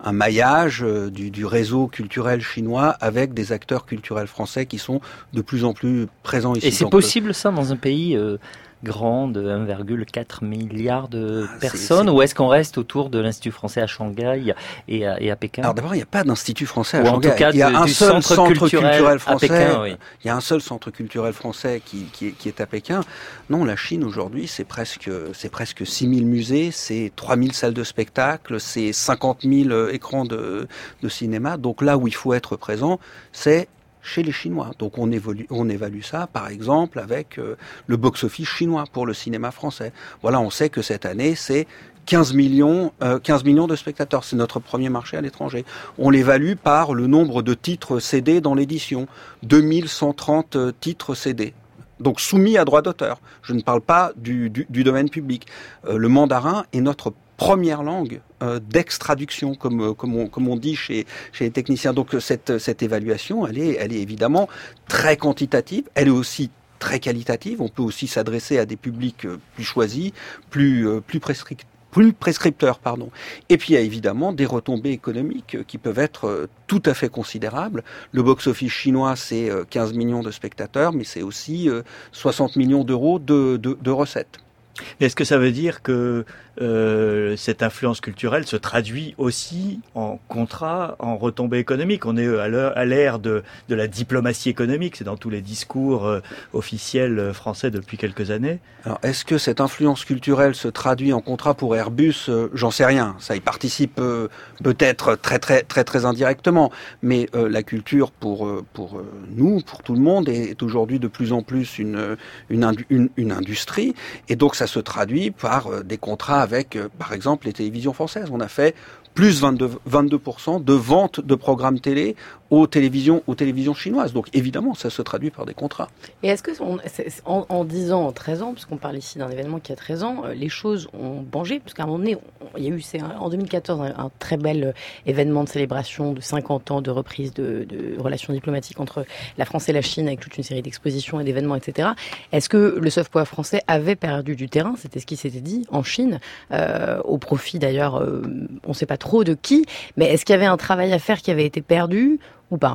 un maillage euh, du, du réseau culturel chinois avec des acteurs culturels français qui sont de plus en plus présents ici. Et c'est Donc, possible ça dans un pays euh, grand de un virgule quatre milliard de Ah, personnes, c'est- c'est- ou est-ce qu'on reste autour de l'Institut français à Shanghai et à, et à Pékin? Alors d'abord, il n'y a pas d'institut français à Ou en Shanghai. tout cas, il y a de- un du seul centre centre culturel culturel à français. Pékin, oui. Il y a un seul centre culturel français qui, qui, est, qui est à Pékin. Non, la Chine aujourd'hui, c'est presque, c'est presque six mille musées, c'est trois mille salles de spectacle, c'est cinquante mille écrans de, de cinéma. Donc là où il faut être présent, c'est chez les Chinois. Donc on évolue, on évalue ça, par exemple, avec euh, le box-office chinois pour le cinéma français. Voilà, on sait que cette année, c'est quinze millions, euh, quinze millions de spectateurs. C'est notre premier marché à l'étranger. On l'évalue par le nombre de titres C D dans l'édition. deux mille cent trente titres C D. Donc soumis à droit d'auteur. Je ne parle pas du, du, du domaine public. Euh, le mandarin est notre première langue euh, d'extraduction, comme, comme, on, comme on dit chez, chez les techniciens. Donc cette, cette évaluation, elle est, elle est évidemment très quantitative. Elle est aussi très qualitative. On peut aussi s'adresser à des publics plus choisis, plus, plus prescriptifs. plus prescripteurs, pardon. Et puis il y a évidemment des retombées économiques qui peuvent être tout à fait considérables. Le box-office chinois, c'est quinze millions de spectateurs, mais c'est aussi soixante millions d'euros de, de, de recettes. Est-ce que ça veut dire que euh, cette influence culturelle se traduit aussi en contrat, en retombées économiques? On est à l'ère de, de la diplomatie économique, c'est dans tous les discours euh, officiels français depuis quelques années. Alors, est-ce que cette influence culturelle se traduit en contrat pour Airbus? euh, J'en sais rien. Ça y participe euh, peut-être très très très très indirectement, mais euh, la culture pour euh, pour euh, nous, pour tout le monde, est, est aujourd'hui de plus en plus une une, une une industrie, et donc ça se traduit par euh, des contrats avec, euh, par exemple, les télévisions françaises. On a fait plus vingt-deux pour cent de ventes de programmes télé aux télévisions, aux télévisions chinoises. Donc évidemment, ça se traduit par des contrats. Et est-ce que, on, c'est, en, en dix ans, en treize ans, puisqu'on parle ici d'un événement qui a treize ans, les choses ont bougé, parce qu'à un moment donné, on, il y a eu, c'est en deux mille quatorze, un, un très bel événement de célébration de cinquante ans de reprise de, de relations diplomatiques entre la France et la Chine, avec toute une série d'expositions et d'événements, et cetera. Est-ce que le soft power français avait perdu du terrain? C'était ce qui s'était dit en Chine, euh, au profit d'ailleurs, euh, on ne sait pas trop de qui, mais est-ce qu'il y avait un travail à faire qui avait été perdu ou pas?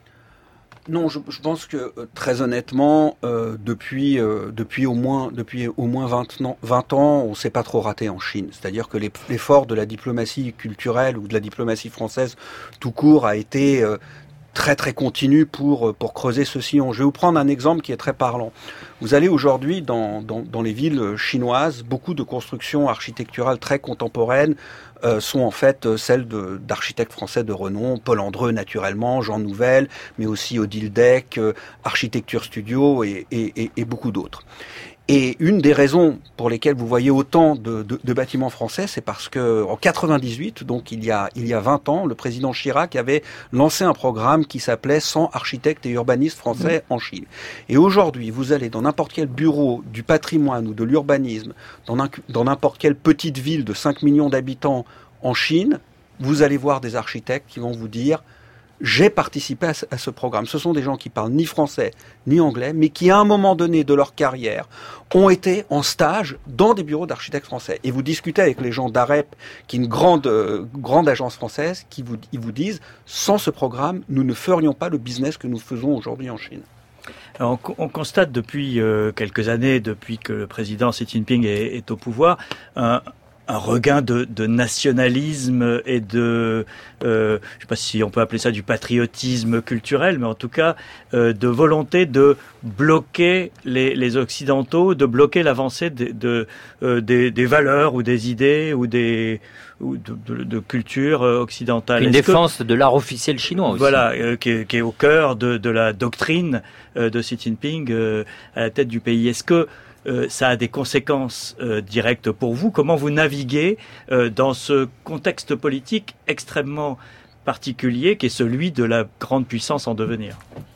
Non, je, je pense que euh, très honnêtement, euh, depuis euh, depuis au moins depuis au moins vingt ans, vingt ans, on s'est pas trop raté en Chine. C'est-à-dire que l'effort de la diplomatie culturelle ou de la diplomatie française tout court a été euh, très très continu pour pour creuser ce sillon. Je vais vous prendre un exemple qui est très parlant. Vous allez aujourd'hui dans, dans dans les villes chinoises, beaucoup de constructions architecturales très contemporaines euh, sont en fait celles de, d'architectes français de renom, Paul Andreu naturellement, Jean Nouvel, mais aussi Odile Deck, euh, Architecture Studio et, et, et, et beaucoup d'autres. Et une des raisons pour lesquelles vous voyez autant de, de, de bâtiments français, c'est parce que en quatre-vingt-dix-huit, donc il y a il y a vingt ans, le président Chirac avait lancé un programme qui s'appelait cent architectes et urbanistes français mmh. en Chine. Et aujourd'hui, vous allez dans n'importe quel bureau du patrimoine ou de l'urbanisme, dans, un, dans n'importe quelle petite ville de cinq millions d'habitants en Chine, vous allez voir des architectes qui vont vous dire: j'ai participé à ce, à ce programme. Ce sont des gens qui parlent ni français ni anglais, mais qui à un moment donné de leur carrière ont été en stage dans des bureaux d'architectes français. Et vous discutez avec les gens d'AREP, qui est une grande euh, grande agence française, qui vous, ils vous disent: sans ce programme, nous ne ferions pas le business que nous faisons aujourd'hui en Chine. Alors on, on constate depuis euh, quelques années, depuis que le président Xi Jinping est, est au pouvoir, un un regain de, de nationalisme et de, euh, je ne sais pas si on peut appeler ça du patriotisme culturel, mais en tout cas euh, de volonté de bloquer les, les Occidentaux, de bloquer l'avancée de, de, euh, des, des valeurs ou des idées ou des ou de, de, de culture occidentale. Une Est-ce défense que, de l'art officiel chinois aussi. Voilà, euh, qui, est, qui est au cœur de, de la doctrine euh, de Xi Jinping euh, à la tête du pays. Est-ce que Euh, ça a des conséquences euh, directes pour vous? Comment vous naviguez euh, dans ce contexte politique extrêmement particulier qui est celui de la grande puissance en devenir?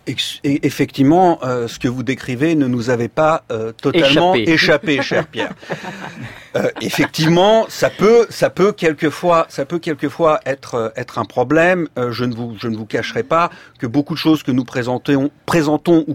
Et effectivement, euh, ce que vous décrivez ne nous avait pas euh, totalement échappé, échappé cher Pierre. Euh, effectivement, ça peut, ça peut quelquefois, ça peut quelquefois être être un problème. Euh, je ne vous, je ne vous cacherai pas que beaucoup de choses que nous présentons, présentons ou que nous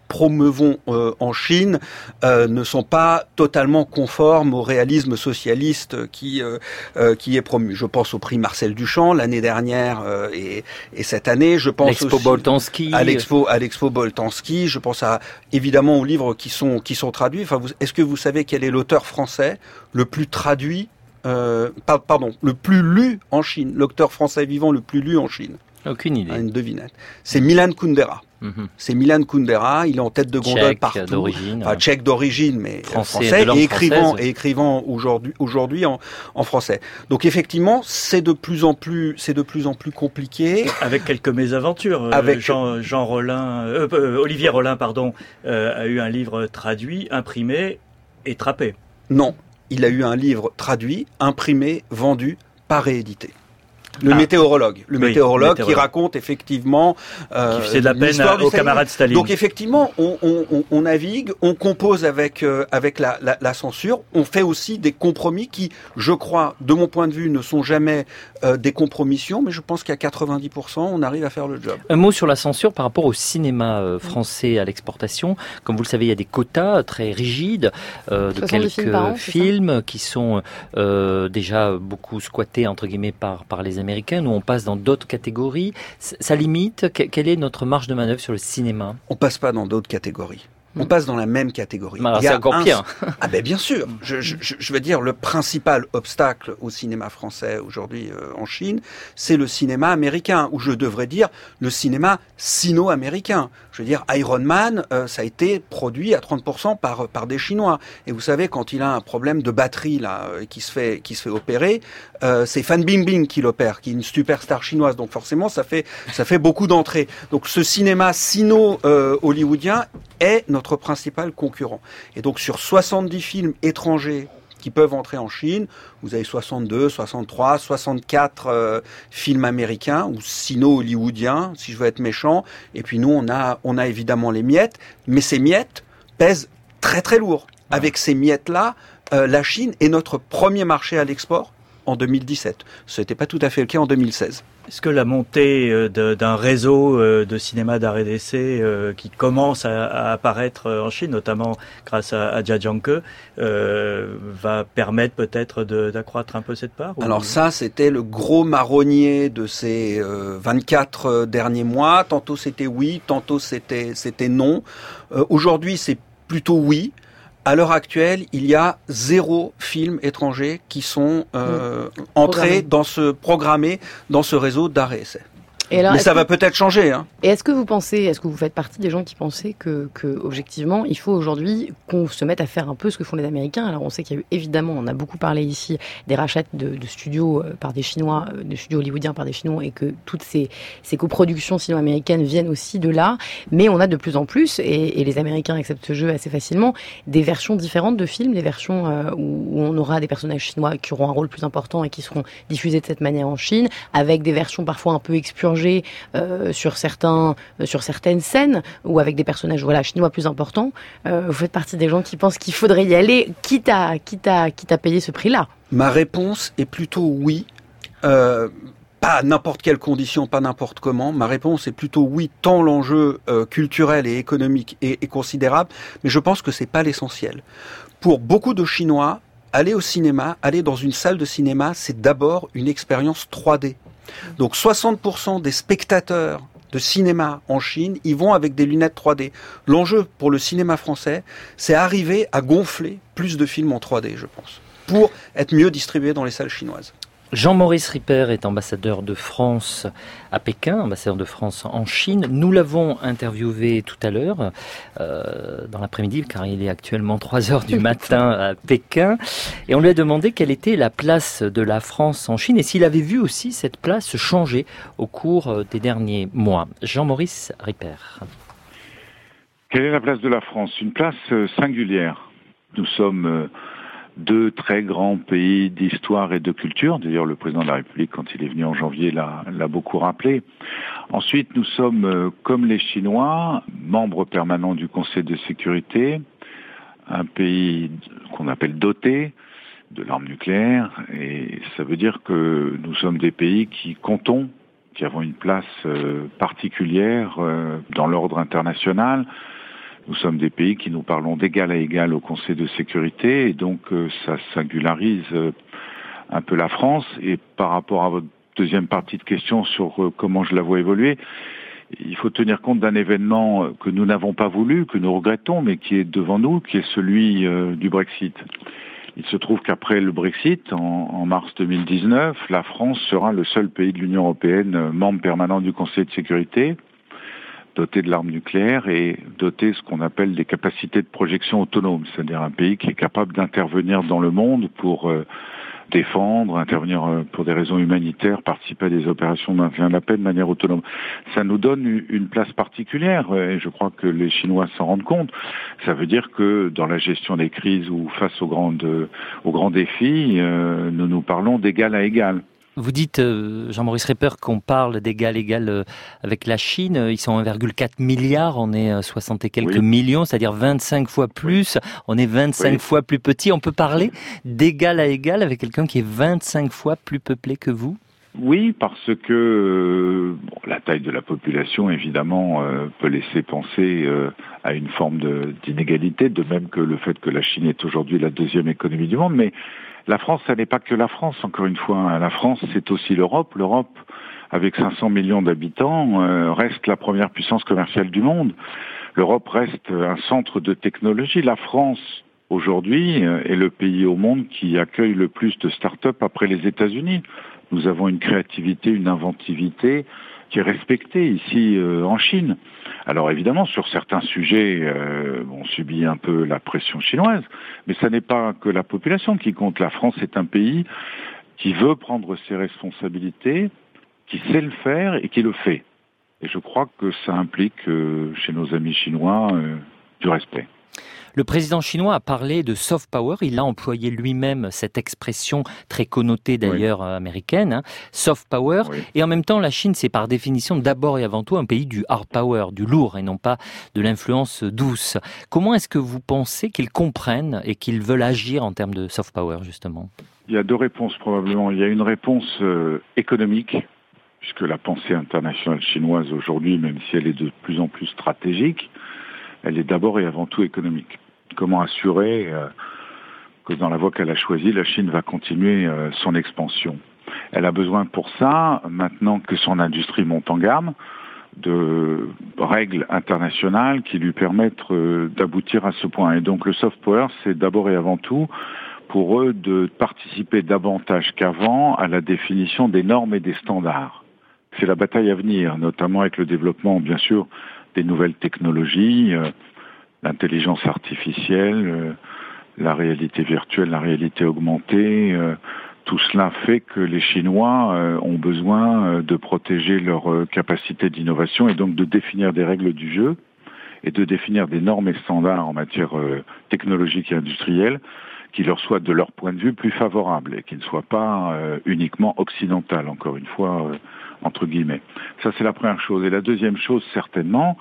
promeuvons euh, en Chine euh, ne sont pas totalement conformes au réalisme socialiste qui euh, euh, qui est promu. Je pense au prix Marcel Duchamp l'année dernière euh, et, et cette année. Je pense L'Expo aussi Boltanski. à l'expo à l'expo Boltanski. Je pense à évidemment aux livres qui sont qui sont traduits. Enfin, vous, est-ce que vous savez quel est l'auteur français le plus traduit, euh, pardon, le plus lu en Chine, l'auteur français vivant le plus lu en Chine? Aucune idée. Une devinette. C'est Milan Kundera. Mm-hmm. C'est Milan Kundera, il est en tête de gondole Tchèque partout. d'origine. Enfin, tchèque d'origine, mais Français, français, de langue et écrivant, française. et écrivant aujourd'hui, aujourd'hui en, en français. Donc effectivement, c'est de plus en plus, c'est de plus en plus compliqué. Avec quelques mésaventures. Euh, Avec- Jean, Jean Rollin, euh, euh, Olivier Rollin, pardon, euh, a eu un livre traduit, imprimé et trappé. Non, il a eu un livre traduit, imprimé, vendu, pas réédité. Le Ah. météorologue, le Oui, météorologue qui météorologue. raconte effectivement euh, Qui faisait de la peine l'histoire à- du aux Staline. camarades Staline. Donc effectivement, on, on, on, on navigue, on compose avec euh, avec la, la, la censure, on fait aussi des compromis qui, je crois, de mon point de vue, ne sont jamais euh, des compromissions, mais je pense qu'à quatre-vingt-dix pour cent, on arrive à faire le job. Un mot sur la censure par rapport au cinéma euh, français à l'exportation. Comme vous le savez, il y a des quotas très rigides euh, de soixante-dix quelques films par an, c'est ça films qui sont euh, déjà beaucoup squattés entre guillemets par par les Américains. Nous, on passe dans d'autres catégories. C- Ça limite. Que- Quelle est notre marge de manœuvre sur le cinéma? On passe pas dans d'autres catégories. On Hmm. passe dans la même catégorie. Alors, Il y a c'est encore un- pire. Ah ben bien sûr. Je, je, je je veux dire, le principal obstacle au cinéma français aujourd'hui euh, en Chine, c'est le cinéma américain, ou je devrais dire le cinéma sino-américain. Je veux dire, Iron Man, euh, ça a été produit à trente pour cent par par des Chinois. Et vous savez, quand il a un problème de batterie là, euh, qui se fait qui se fait opérer, euh, c'est Fan Bingbing qui l'opère, qui est une superstar chinoise. Donc forcément, ça fait ça fait beaucoup d'entrées. Donc ce cinéma sino-hollywoodien est notre principal concurrent. Et donc sur soixante-dix films étrangers qui peuvent entrer en Chine, vous avez soixante-deux, soixante-trois, soixante-quatre euh, films américains ou sino-hollywoodiens, si je veux être méchant. Et puis nous, on a, on a évidemment les miettes, mais ces miettes pèsent très très lourd. Avec ces miettes-là, euh, la Chine est notre premier marché à l'export en deux mille dix-sept. Ce n'était pas tout à fait le cas en deux mille seize. Est-ce que la montée euh, de- d'un réseau euh, de cinéma d'art et d'essai euh, qui commence à, à apparaître euh, en Chine, notamment grâce à, à Jia Jiangke, euh, va permettre peut-être de- d'accroître un peu cette part ou- Alors ça, c'était le gros marronnier de ces euh, vingt-quatre euh, derniers mois. Tantôt c'était oui, tantôt c'était c'était non. Euh, Aujourd'hui, c'est plutôt oui. À l'heure actuelle, il y a zéro film étranger qui sont euh, entrés Programmés. dans ce programmé dans ce réseau d'art et essai. Et alors, Mais est-ce ça que- va peut-être changer. Hein. Et est-ce que vous pensez, est-ce que vous faites partie des gens qui pensaient que, que objectivement, il faut aujourd'hui qu'on se mette à faire un peu ce que font les Américains? Alors on sait qu'il y a eu évidemment, on a beaucoup parlé ici des rachats de, de studios euh, par des Chinois, euh, de studios hollywoodiens par des Chinois, et que toutes ces, ces coproductions sino-américaines viennent aussi de là. Mais on a de plus en plus, et, et les Américains acceptent ce jeu assez facilement, des versions différentes de films, des versions euh, où, où on aura des personnages chinois qui auront un rôle plus important et qui seront diffusés de cette manière en Chine, avec des versions parfois un peu expurgées euh, sur certains, euh, sur certaines scènes ou avec des personnages voilà chinois plus importants. Euh, vous faites partie des gens qui pensent qu'il faudrait y aller, quitte à quitte à quitte à payer ce prix-là. Ma réponse est plutôt oui. Euh, pas à n'importe quelle condition, pas n'importe comment. Ma réponse est plutôt oui, tant l'enjeu euh, culturel et économique est, est considérable, mais je pense que c'est pas l'essentiel. Pour beaucoup de Chinois, aller au cinéma, aller dans une salle de cinéma, c'est d'abord une expérience trois D. Donc soixante pour cent des spectateurs de cinéma en Chine, ils vont avec des lunettes trois D. L'enjeu pour le cinéma français, c'est arriver à gonfler plus de films en trois D, je pense, pour être mieux distribués dans les salles chinoises. Jean-Maurice Ripper est ambassadeur de France à Pékin, ambassadeur de France en Chine. Nous l'avons interviewé tout à l'heure, euh, dans l'après-midi, car il est actuellement trois heures du matin à Pékin. Et on lui a demandé quelle était la place de la France en Chine et s'il avait vu aussi cette place changer au cours des derniers mois. Jean-Maurice Ripper. Quelle est la place de la France? Une place euh, singulière. Nous sommes... Euh, deux très grands pays d'histoire et de culture. D'ailleurs, le président de la République, quand il est venu en janvier, l'a, l'a beaucoup rappelé. Ensuite, nous sommes, euh, comme les Chinois, membres permanents du Conseil de sécurité, un pays qu'on appelle doté de l'arme nucléaire, et ça veut dire que nous sommes des pays qui comptons, qui avons une place euh, particulière euh, dans l'ordre international. Nous sommes des pays qui nous parlons d'égal à égal au Conseil de sécurité, et donc euh, ça singularise euh, un peu la France. Et par rapport à votre deuxième partie de question sur euh, comment je la vois évoluer, il faut tenir compte d'un événement que nous n'avons pas voulu, que nous regrettons, mais qui est devant nous, qui est celui euh, du Brexit. Il se trouve qu'après le Brexit, en, en mars deux mille dix-neuf, la France sera le seul pays de l'Union européenne euh, membre permanent du Conseil de sécurité, doté de l'arme nucléaire et doté de ce qu'on appelle des capacités de projection autonomes, c'est-à-dire un pays qui est capable d'intervenir dans le monde pour euh, défendre, intervenir euh, pour des raisons humanitaires, participer à des opérations de maintien de la paix de manière autonome. Ça nous donne une place particulière et je crois que les Chinois s'en rendent compte. Ça veut dire que dans la gestion des crises ou face aux, grandes, aux grands défis, euh, nous nous parlons d'égal à égal. Vous dites, euh, Jean-Maurice Ripper, qu'on parle d'égal égal euh, avec la Chine. Ils sont un virgule quatre milliard, on est euh, soixante et quelques oui. millions, c'est-à-dire vingt-cinq fois plus. Oui. On est vingt-cinq oui. fois plus petit. On peut parler d'égal à égal avec quelqu'un qui est vingt-cinq fois plus peuplé que vous ? Oui, parce que euh, bon, la taille de la population, évidemment, euh, peut laisser penser euh, à une forme de, d'inégalité, de même que le fait que la Chine est aujourd'hui la deuxième économie du monde. Mais la France, ça n'est pas que la France, encore une fois. La France, c'est aussi l'Europe. L'Europe, avec cinq cents millions d'habitants, euh, reste la première puissance commerciale du monde. L'Europe reste un centre de technologie. La France, aujourd'hui, euh, est le pays au monde qui accueille le plus de start-up après les États-Unis. Nous avons une créativité, une inventivité qui est respectée ici euh, en Chine. Alors évidemment, sur certains sujets, euh, on subit un peu la pression chinoise, mais ça n'est pas que la population qui compte. La France est un pays qui veut prendre ses responsabilités, qui sait le faire et qui le fait. Et je crois que ça implique euh, chez nos amis chinois euh, du respect. Le président chinois a parlé de soft power, il a employé lui-même cette expression très connotée d'ailleurs oui. américaine, hein, soft power, oui. et en même temps la Chine c'est par définition d'abord et avant tout un pays du hard power, du lourd et non pas de l'influence douce. Comment est-ce que vous pensez qu'ils comprennent et qu'ils veulent agir en termes de soft power justement ? Il y a deux réponses probablement. Il y a une réponse euh, économique, puisque la pensée internationale chinoise aujourd'hui, même si elle est de plus en plus stratégique, elle est d'abord et avant tout économique. Comment assurer euh, que dans la voie qu'elle a choisie, la Chine va continuer euh, son expansion. Elle a besoin pour ça, maintenant que son industrie monte en gamme, de règles internationales qui lui permettent euh, d'aboutir à ce point. Et donc le soft power, c'est d'abord et avant tout pour eux de participer davantage qu'avant à la définition des normes et des standards. C'est la bataille à venir, notamment avec le développement, bien sûr, des nouvelles technologies, euh, l'intelligence artificielle, euh, la réalité virtuelle, la réalité augmentée. Euh, tout cela fait que les Chinois euh, ont besoin euh, de protéger leur euh, capacité d'innovation et donc de définir des règles du jeu et de définir des normes et standards en matière euh, technologique et industrielle qui leur soient, de leur point de vue, plus favorables et qui ne soient pas euh, uniquement occidentales, encore une fois, euh, entre guillemets. Ça, c'est la première chose. Et la deuxième chose, certainement,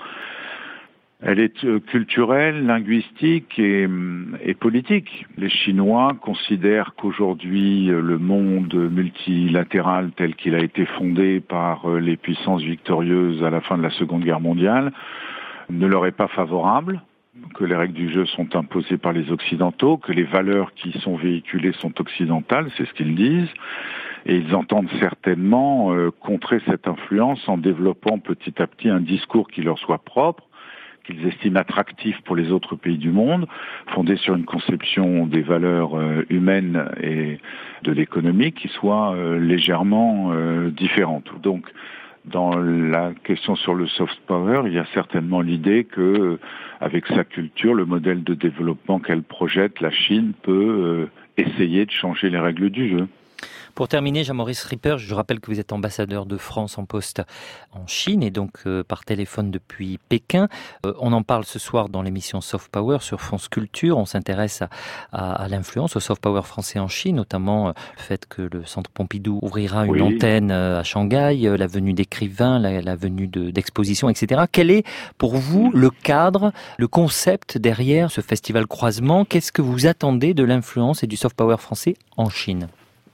elle est euh, culturelle, linguistique et, et politique. Les Chinois considèrent qu'aujourd'hui, euh, le monde multilatéral tel qu'il a été fondé par euh, les puissances victorieuses à la fin de la Seconde Guerre mondiale ne leur est pas favorable, que les règles du jeu sont imposées par les Occidentaux, que les valeurs qui sont véhiculées sont occidentales, c'est ce qu'ils disent, et ils entendent certainement euh, contrer cette influence en développant petit à petit un discours qui leur soit propre, qu'ils estiment attractif pour les autres pays du monde, fondé sur une conception des valeurs euh, humaines et de l'économie qui soit euh, légèrement euh, différente. Donc, dans la question sur le soft power, il y a certainement l'idée que, avec sa culture, le modèle de développement qu'elle projette, la Chine peut euh, essayer de changer les règles du jeu. Pour terminer, Jean-Maurice Ripper, je rappelle que vous êtes ambassadeur de France en poste en Chine et donc euh, par téléphone depuis Pékin. Euh, on en parle ce soir dans l'émission Soft Power sur France Culture. On s'intéresse à, à, à l'influence, au soft power français en Chine, notamment euh, le fait que le Centre Pompidou ouvrira une oui. antenne euh, à Shanghai, euh, la venue d'écrivains, la, la venue de, d'expositions, et cetera. Quel est pour vous le cadre, le concept derrière ce festival Croisement ? Qu'est-ce que vous attendez de l'influence et du soft power français en Chine ?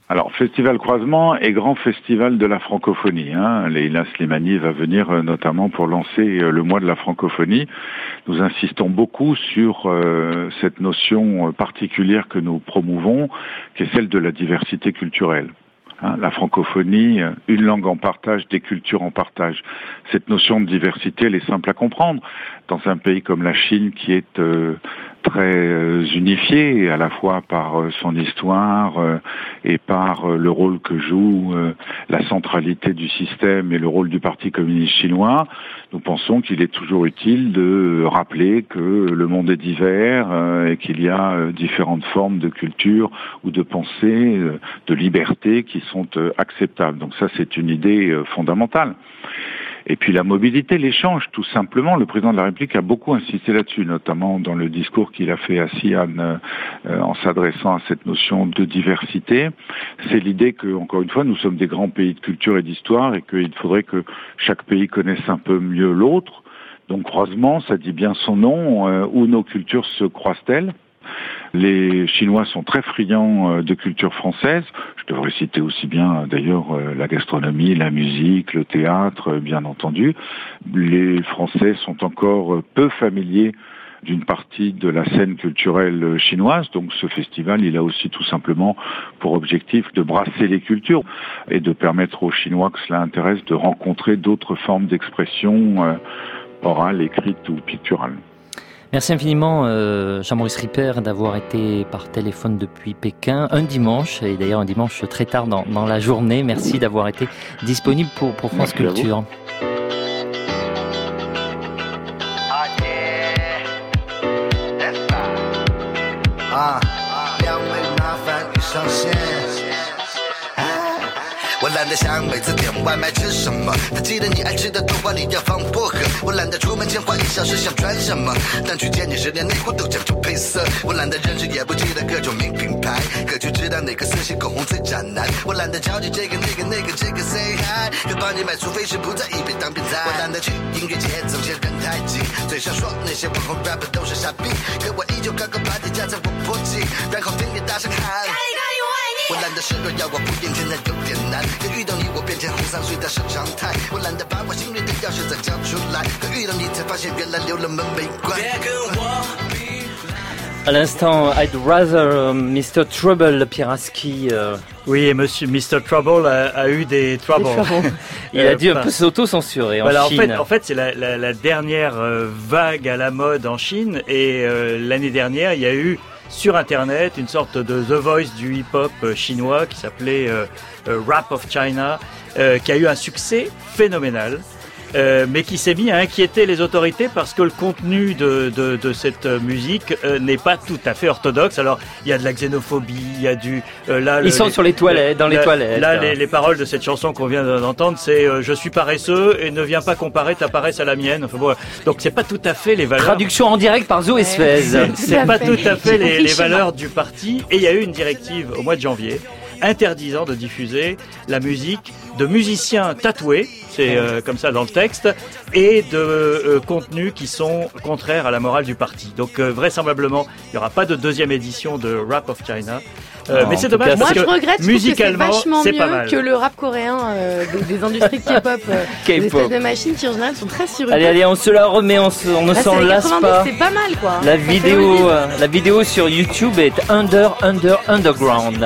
Alors, Festival Croisement est grand festival de la francophonie. Hein. Leïla Slimani va venir euh, notamment pour lancer euh, le mois de la francophonie. Nous insistons beaucoup sur euh, cette notion particulière que nous promouvons, qui est celle de la diversité culturelle. Hein, la francophonie, une langue en partage, des cultures en partage. Cette notion de diversité, elle est simple à comprendre. Dans un pays comme la Chine, qui est euh, très euh, unifié, à la fois par euh, son histoire euh, et par euh, le rôle que joue euh, la centralité du système et le rôle du Parti communiste chinois, nous pensons qu'il est toujours utile de rappeler que le monde est divers euh, et qu'il y a euh, différentes formes de culture ou de pensée, euh, de liberté qui sont euh, acceptables. Donc ça, c'est une idée euh, fondamentale. Et puis la mobilité, l'échange, tout simplement. Le président de la République a beaucoup insisté là-dessus, notamment dans le discours qu'il a fait à Xi'an euh, en s'adressant à cette notion de diversité. C'est l'idée que, encore une fois, nous sommes des grands pays de culture et d'histoire et qu'il faudrait que chaque pays connaisse un peu mieux l'autre. Donc croisement, ça dit bien son nom, euh, où nos cultures se croisent-elles. Les Chinois sont très friands de culture française. Je devrais citer aussi bien d'ailleurs la gastronomie, la musique, le théâtre, bien entendu. Les Français sont encore peu familiers d'une partie de la scène culturelle chinoise. Donc ce festival, il a aussi tout simplement pour objectif de brasser les cultures et de permettre aux Chinois que cela intéresse de rencontrer d'autres formes d'expression orale, écrite ou picturale. Merci infiniment euh, Jean-Maurice Ripper d'avoir été par téléphone depuis Pékin un dimanche, et d'ailleurs un dimanche très tard dans, dans la journée. Merci d'avoir été disponible pour, pour France Merci Culture. Ah, 我懒得想每次点外卖吃什么，但记得你爱吃的豆花里要放薄荷。我懒得出门前花一小时想穿什么，但去见你时连内裤都讲究配色。我懒得认识也不记得各种名品牌，可就知道哪个色系口红最渣男。我懒得着急这个那个那个这个 say hi， 可帮你买除非是不在一边当边菜。我懒得去音乐节总嫌人太挤，嘴上说那些网红 rapper 都是傻逼，可我依旧高高把底架在我脖颈，然后听你大声喊。我懒得事后要我敷衍，现在有点难。可遇到你，我变成红桑水，那是常态。我懒得把我心里的钥匙再交出来，可遇到你才发现，原来留了门没关。À l'instant, I'd rather mister Trouble, Pieraski. Euh... Oui, et Monsieur mister Trouble a, a eu des troubles. Il a dû un peu s'auto-censurer en voilà, Chine. En fait, en fait c'est la, la, la dernière vague à la mode en Chine. Et euh, l'année dernière, il y a eu sur Internet une sorte de The Voice du hip-hop chinois qui s'appelait euh, euh, Rap of China, euh, qui a eu un succès phénoménal. Euh, mais qui s'est mis à inquiéter les autorités parce que le contenu de, de, de cette musique euh, n'est pas tout à fait orthodoxe. Alors, il y a de la xénophobie, il y a du... Euh, là, Ils le, sont les, sur les toilettes, dans là, les toilettes. Là, les, les paroles de cette chanson qu'on vient d'entendre, c'est euh, « Je suis paresseux et ne viens pas comparer ta paresse à la mienne ». Enfin, bon, donc, c'est pas tout à fait les valeurs... Traduction en direct par Zoé Sfez. C'est, c'est pas tout à fait les, les valeurs du parti. Et il y a eu une directive au mois de janvier interdisant de diffuser la musique de musiciens tatoués, c'est euh, comme ça dans le texte, et de euh, contenus qui sont contraires à la morale du parti. Donc euh, vraisemblablement, il n'y aura pas de deuxième édition de Rap of China. Euh, non, mais c'est dommage parce moi, que je regrette, musicalement, je trouve que c'est, c'est pas mal. Que le rap coréen euh, des, des industries de K-pop, euh, K-pop. des espèces de machines qui en général sont très surutiles. Allez, allez, on se la remet, on, se, on ne Là, s'en lasse pas. C'est pas mal, quoi. La vidéo, euh, la vidéo sur YouTube est Under, Under, Underground.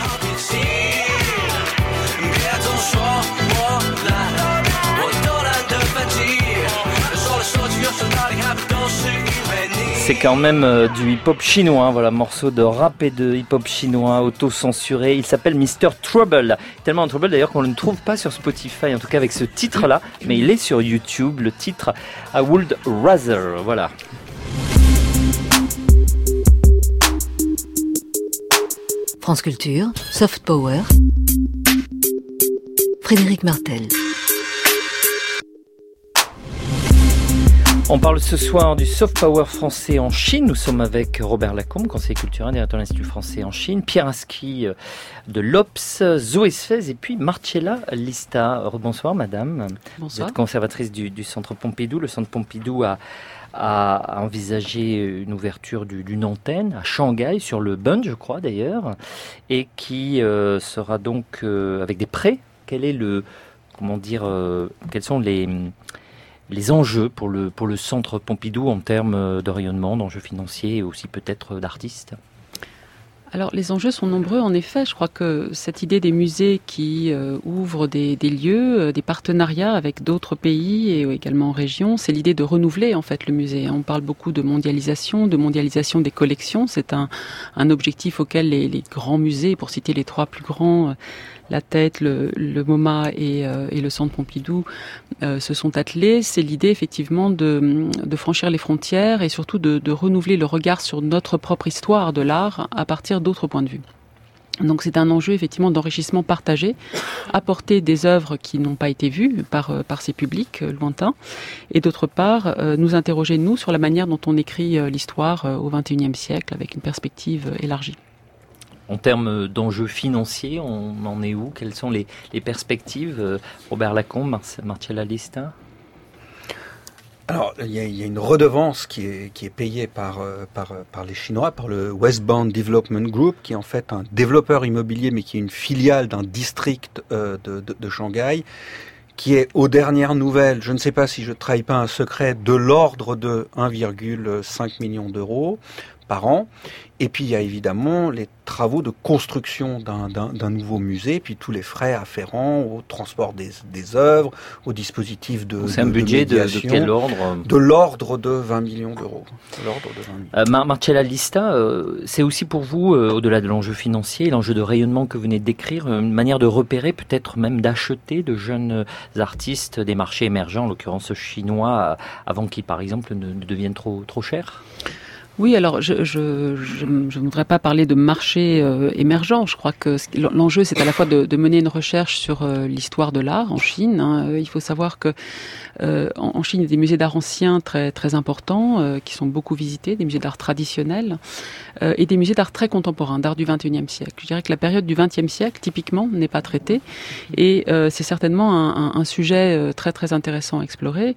C'est quand même euh, du hip-hop chinois, voilà, morceau de rap et de hip-hop chinois auto-censuré. Il s'appelle mister Trouble. Tellement Trouble d'ailleurs qu'on ne le trouve pas sur Spotify, en tout cas avec ce titre-là, mais il est sur YouTube, le titre I Would Rather, voilà. France Culture, Soft Power, Frédéric Martel. On parle ce soir du soft power français en Chine. Nous sommes avec Robert Lacombe, conseiller culturel, directeur de l'Institut français en Chine, Pierre Aski de l'O P S, Zoé Sfez et puis Marcella Lista. Bonsoir madame. Bonsoir. Vous êtes conservatrice du, du Centre Pompidou. Le Centre Pompidou a, a, a envisagé une ouverture du, d'une antenne à Shanghai, sur le Bund je crois d'ailleurs, et qui euh, sera donc euh, avec des prêts. Quel est le, comment dire, euh, quels sont les... les enjeux pour le, pour le Centre Pompidou en termes de rayonnement, d'enjeux financiers et aussi peut-être d'artistes? Alors les enjeux sont nombreux en effet. Je crois que cette idée des musées qui euh, ouvrent des, des lieux, euh, des partenariats avec d'autres pays et également en région, c'est l'idée de renouveler en fait le musée. On parle beaucoup de mondialisation, de mondialisation des collections. C'est un, un objectif auquel les, les grands musées, pour citer les trois plus grands, euh, la Tête, le, le MoMA et, euh, et le Centre Pompidou euh, se sont attelés. C'est l'idée effectivement de, de franchir les frontières et surtout de, de renouveler le regard sur notre propre histoire de l'art à partir d'autres points de vue. Donc c'est un enjeu effectivement d'enrichissement partagé, apporter des œuvres qui n'ont pas été vues par, par ces publics lointains, et d'autre part euh, nous interroger nous sur la manière dont on écrit euh, l'histoire euh, au vingt et unième siècle avec une perspective euh, élargie. En termes d'enjeux financiers, on en est où? Quelles sont les, les perspectives? Robert Lacombe, Mar- Marcella Lista. Alors, il y, a, il y a une redevance qui est, qui est payée par, par, par les Chinois, par le Westbound Development Group, qui est en fait un développeur immobilier, mais qui est une filiale d'un district euh, de, de, de Shanghai, qui est, aux dernières nouvelles, je ne sais pas si je ne trahis pas un secret, de l'ordre de un virgule cinq million d'euros par an. Et puis il y a évidemment les travaux de construction d'un, d'un, d'un nouveau musée, puis tous les frais afférents au transport des, des œuvres, au dispositif de C'est un de, budget de, de, de quel ordre? De l'ordre de vingt millions d'euros. De l'ordre de vingt millions. Euh, Mar- Marcella Lista, euh, c'est aussi pour vous, euh, au-delà de l'enjeu financier, l'enjeu de rayonnement que vous venez de décrire, une manière de repérer, peut-être même d'acheter de jeunes artistes des marchés émergents, en l'occurrence chinois, avant qu'ils par exemple ne, ne deviennent trop, trop chers? Oui, alors je je je ne voudrais pas parler de marché euh, émergent. Je crois que l'enjeu, c'est à la fois de, de mener une recherche sur euh, l'histoire de l'art en Chine. Hein. Il faut savoir que euh, en, en Chine, il y a des musées d'art anciens très très importants euh, qui sont beaucoup visités, des musées d'art traditionnels euh, et des musées d'art très contemporains, d'art du vingt et unième siècle. Je dirais que la période du vingtième siècle, typiquement, n'est pas traitée et euh, c'est certainement un, un, un sujet très très intéressant à explorer.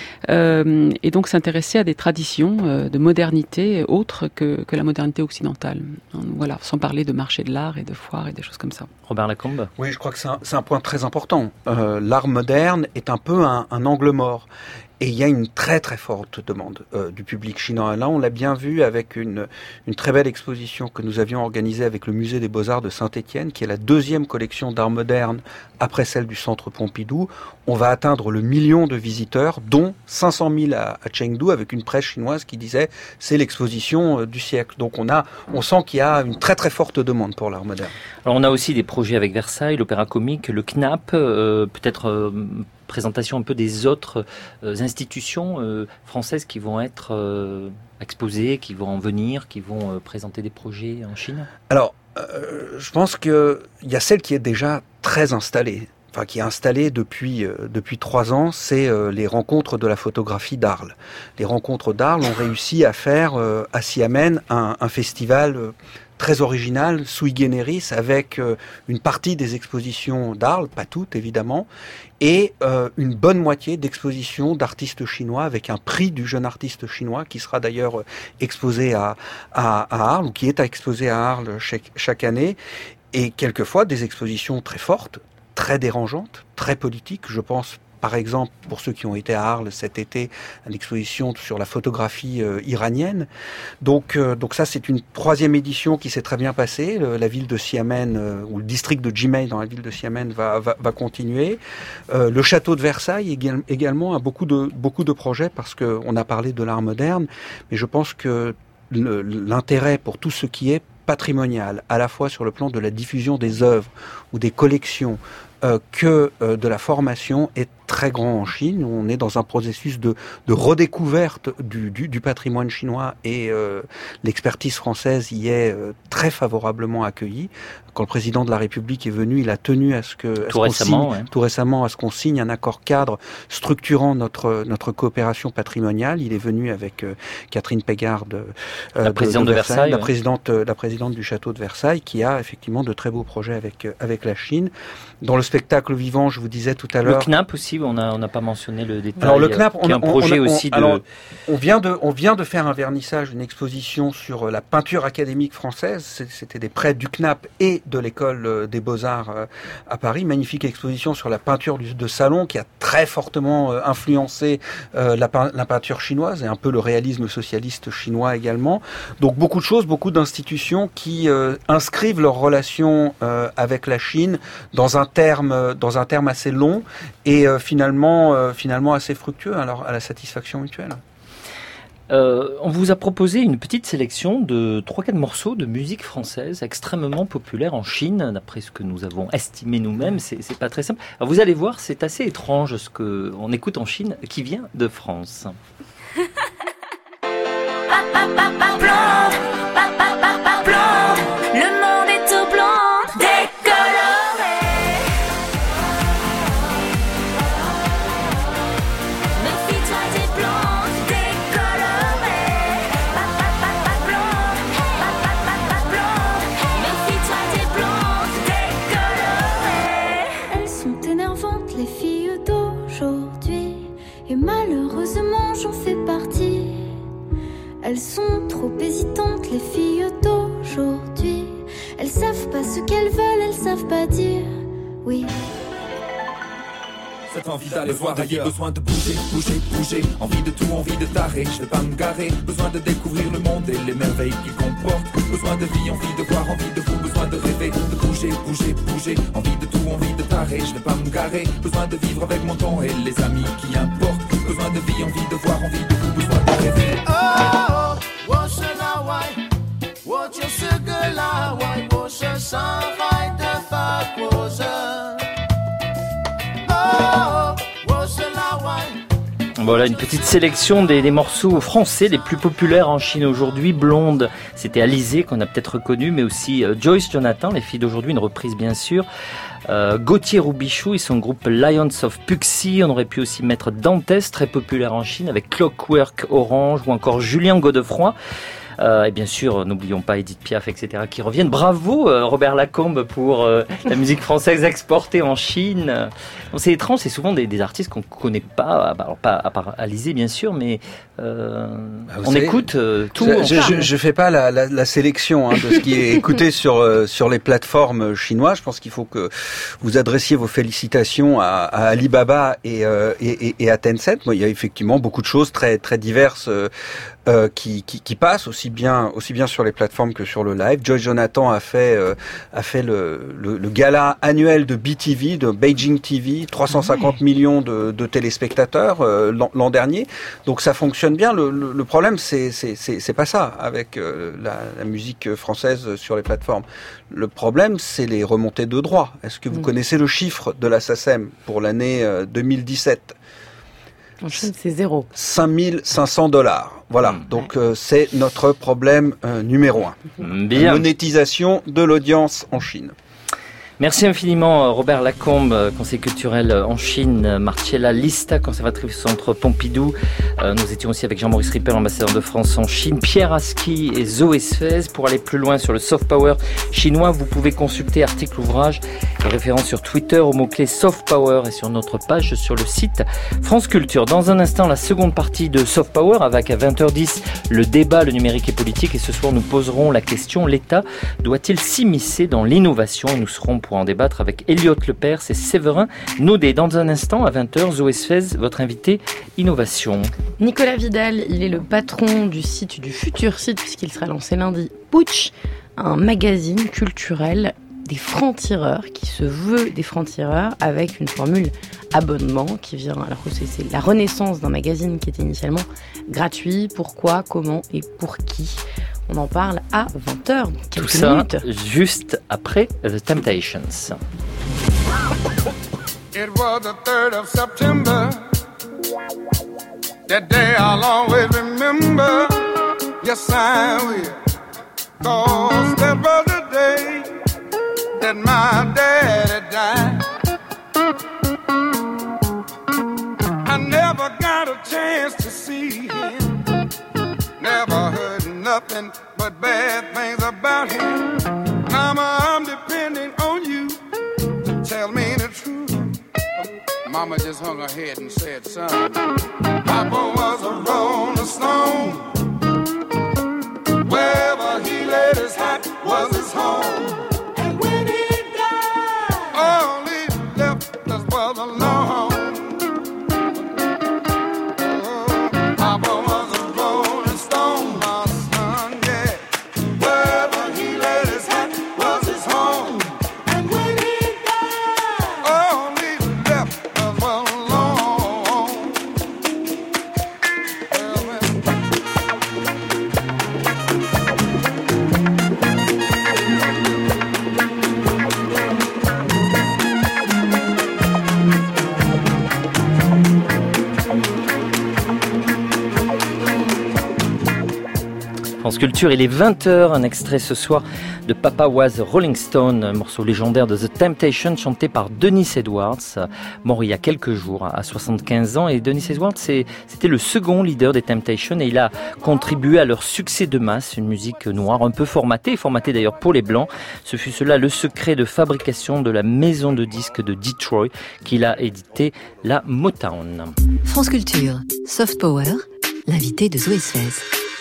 Euh, et donc s'intéresser à des traditions euh, de modernité autre que, que la modernité occidentale. Voilà, sans parler de marché de l'art et de foires et des choses comme ça. Robert Lacombe. Oui, je crois que c'est un, c'est un point très important. Euh, l'art moderne est un peu un, un angle mort. Et il y a une très très forte demande euh, du public chinois. Là, on l'a bien vu avec une, une très belle exposition que nous avions organisée avec le Musée des Beaux-Arts de Saint-Étienne, qui est la deuxième collection d'art moderne après celle du Centre Pompidou. On va atteindre le million de visiteurs, dont cinq cent mille à, à Chengdu, avec une presse chinoise qui disait c'est l'exposition euh, du siècle. Donc on a, on sent qu'il y a une très très forte demande pour l'art moderne. Alors on a aussi des projets avec Versailles, l'Opéra Comique, le C N A P, euh, peut-être... Euh, présentation un peu des autres euh, institutions euh, françaises qui vont être euh, exposées, qui vont en venir, qui vont euh, présenter des projets en Chine? Alors, euh, je pense qu'il y a celle qui est déjà très installée, enfin qui est installée depuis euh, depuis trois ans, c'est euh, les rencontres de la photographie d'Arles. Les rencontres d'Arles ont réussi à faire euh, à Xiamen un, un festival euh, très original, sui generis, avec euh, une partie des expositions d'Arles, pas toutes évidemment, et euh, une bonne moitié d'expositions d'artistes chinois, avec un prix du jeune artiste chinois qui sera d'ailleurs euh, exposé à, à, à Arles, ou qui est exposé à Arles chaque, chaque année, et quelquefois des expositions très fortes, très dérangeantes, très politiques. Je pense par exemple, pour ceux qui ont été à Arles cet été, une exposition sur la photographie euh, iranienne. Donc, euh, donc ça, c'est une troisième édition qui s'est très bien passée. Le, la ville de Xiamen, euh, ou le district de Jimei dans la ville de Xiamen va, va, va continuer. Euh, le château de Versailles égal, également a beaucoup de, beaucoup de projets, parce qu'on a parlé de l'art moderne, mais je pense que le, l'intérêt pour tout ce qui est patrimonial, à la fois sur le plan de la diffusion des œuvres ou des collections, euh, que euh, de la formation, est très grand en Chine. On est dans un processus de, de redécouverte du, du, du patrimoine chinois et euh, l'expertise française y est euh, très favorablement accueillie. Quand le président de la République est venu, il a tenu à ce que à tout ce récemment, signe, ouais. tout récemment à ce qu'on signe un accord cadre structurant notre notre coopération patrimoniale. Il est venu avec euh, Catherine Pégard, de, euh, la présidente de, de Versailles, Versailles la ouais. présidente la présidente du château de Versailles, qui a effectivement de très beaux projets avec euh, avec la Chine. Dans le spectacle vivant, je vous disais tout à l'heure. Le C N A P aussi, on a on n'a pas mentionné le détail. Alors le C N A P, on, qui est un projet on, on, aussi on, de. Alors, on vient de on vient de faire un vernissage, une exposition sur la peinture académique française. C'était des prêts du C N A P et de l'école des Beaux-Arts à Paris. Magnifique exposition sur la peinture de salon qui a très fortement influencé la, la peinture chinoise et un peu le réalisme socialiste chinois également. Donc beaucoup de choses, beaucoup d'institutions qui euh, inscrivent leurs relations euh, avec la Chine dans un terme, dans un terme assez long et euh, finalement, euh, finalement assez fructueux alors, à la satisfaction mutuelle. Euh, on vous a proposé une petite sélection de trois quatre morceaux de musique française extrêmement populaire en Chine, d'après ce que nous avons estimé nous-mêmes. C'est, c'est pas très simple. Alors vous allez voir, c'est assez étrange ce que on écoute en Chine qui vient de France. Le monde est tout blanc, décoloré. Méfie-toi des blancs, décolorés. Blanc, méfie-toi des blancs, décolorés. Elles sont énervantes, les filles d'aujourd'hui, et malheureusement j'en fais partie. Elles sont trop hésitantes, les filles d'aujourd'hui. Elles savent pas ce qu'elles veulent, elles savent pas dire oui. Cette envie d'aller voir ailleurs, besoin de bouger, bouger, bouger. Envie de tout, envie de taré, je vais pas me garer. Besoin de découvrir le monde et les merveilles qu'il comporte. Besoin de vie, envie de voir, envie de vous. Besoin de rêver, de bouger, bouger, bouger. Envie de tout, envie de taré, je vais pas me garer. Besoin de vivre avec mon temps et les amis qui importent. Besoin de vie, envie de voir, envie de vous. Besoin de rêver. Oh, oh, Voilà une petite sélection des, des morceaux français les plus populaires en Chine aujourd'hui. Blonde, c'était Alizée qu'on a peut-être reconnu, mais aussi euh, Joyce Jonathan, les filles d'aujourd'hui, une reprise bien sûr. Euh, Gauthier Roubichou et son groupe Lions of Puxi. On aurait pu aussi mettre Dantès, très populaire en Chine, avec Clockwork Orange, ou encore Julien Godefroy. Euh, et bien sûr, n'oublions pas Edith Piaf, et cetera qui reviennent. Bravo euh, Robert Lacombe pour euh, la musique française exportée en Chine. Bon, c'est étrange, c'est souvent des, des artistes qu'on ne connaît pas, alors pas à part Alizée bien sûr, mais euh, ah, on savez, écoute euh, tout. Je ne fais pas la, la, la sélection hein, de ce qui est écouté sur, euh, sur les plateformes chinoises. Je pense qu'il faut que vous adressiez vos félicitations à, à Alibaba et, euh, et, et, et à Tencent. Bon, il y a effectivement beaucoup de choses très, très diverses euh, euh, qui, qui, qui passent aussi bien, aussi bien sur les plateformes que sur le live. Joyce Jonathan a fait, euh, a fait le, le, le gala annuel de B T V, de Beijing T V, trois cent cinquante oui. millions de, de téléspectateurs euh, l'an, l'an dernier. Donc ça fonctionne bien. Le, le, le problème, c'est, c'est, c'est, c'est pas ça avec euh, la, la musique française sur les plateformes. Le problème, c'est les remontées de droits. Est-ce que vous mmh. connaissez le chiffre de la SACEM pour l'année euh, deux mille dix-sept? En Chine, c'est zéro. cinq mille cinq cents dollars. Voilà. Mmh. Donc, euh, c'est notre problème euh, numéro un. Bien. La monétisation de l'audience en Chine. Merci infiniment Robert Lacombe, conseiller culturel en Chine, Marcella Lista, conservatrice au Centre Pompidou. Euh, nous étions aussi avec Jean-Maurice Rippel, ambassadeur de France en Chine, Pierre Aski et Zoé Sfez. Pour aller plus loin sur le soft power chinois, vous pouvez consulter articles, ouvrages et références sur Twitter au mot-clé soft power et sur notre page sur le site France Culture. Dans un instant, la seconde partie de Soft Power avec à vingt heures dix le débat, le numérique et politique. Et ce soir, nous poserons la question, l'État doit-il s'immiscer dans l'innovation? Et nous serons pour en débattre avec Elliot Lepers et Séverin Naudet. Dans un instant, à vingt heures, Zoé Sfez, votre invité innovation. Nicolas Vidal, il est le patron du site, du futur site, puisqu'il sera lancé lundi, Putsch, un magazine culturel des francs-tireurs, qui se veut des francs-tireurs, avec une formule abonnement qui vient, alors que c'est, c'est la renaissance d'un magazine qui était initialement gratuit. Pourquoi, comment et pour qui? On en parle à vingt heures, dans quelques Tout ça minutes. Juste après The Temptations. It was the third of September. That day I'll always remember. Yes, I will. 'Cause that was the day that my daddy died. I never got a chance to see him. Never heard nothing but bad things about him. Mama, I'm depending on you to tell me the truth. Mama just hung her head and said, son, Papa was a rolling stone. Wherever he laid his hat was his home. And when he died, all he left us was alone. Oh, Papa was a rolling stone, my son, yeah. Wherever he laid his hat was his home. And when he died, all he left us was alone. Well, man. France Culture, il est vingt heures, un extrait ce soir de Papa Was a Rolling Stone, un morceau légendaire de The Temptations chanté par Dennis Edwards, mort il y a quelques jours à soixante-quinze ans. Et Dennis Edwards, c'était le second leader des Temptations et il a contribué à leur succès de masse, une musique noire un peu formatée, formatée d'ailleurs pour les Blancs. Ce fut cela le secret de fabrication de la maison de disques de Detroit qu'il a édité, la Motown. France Culture, Soft Power, l'invité de Zoé Sfez.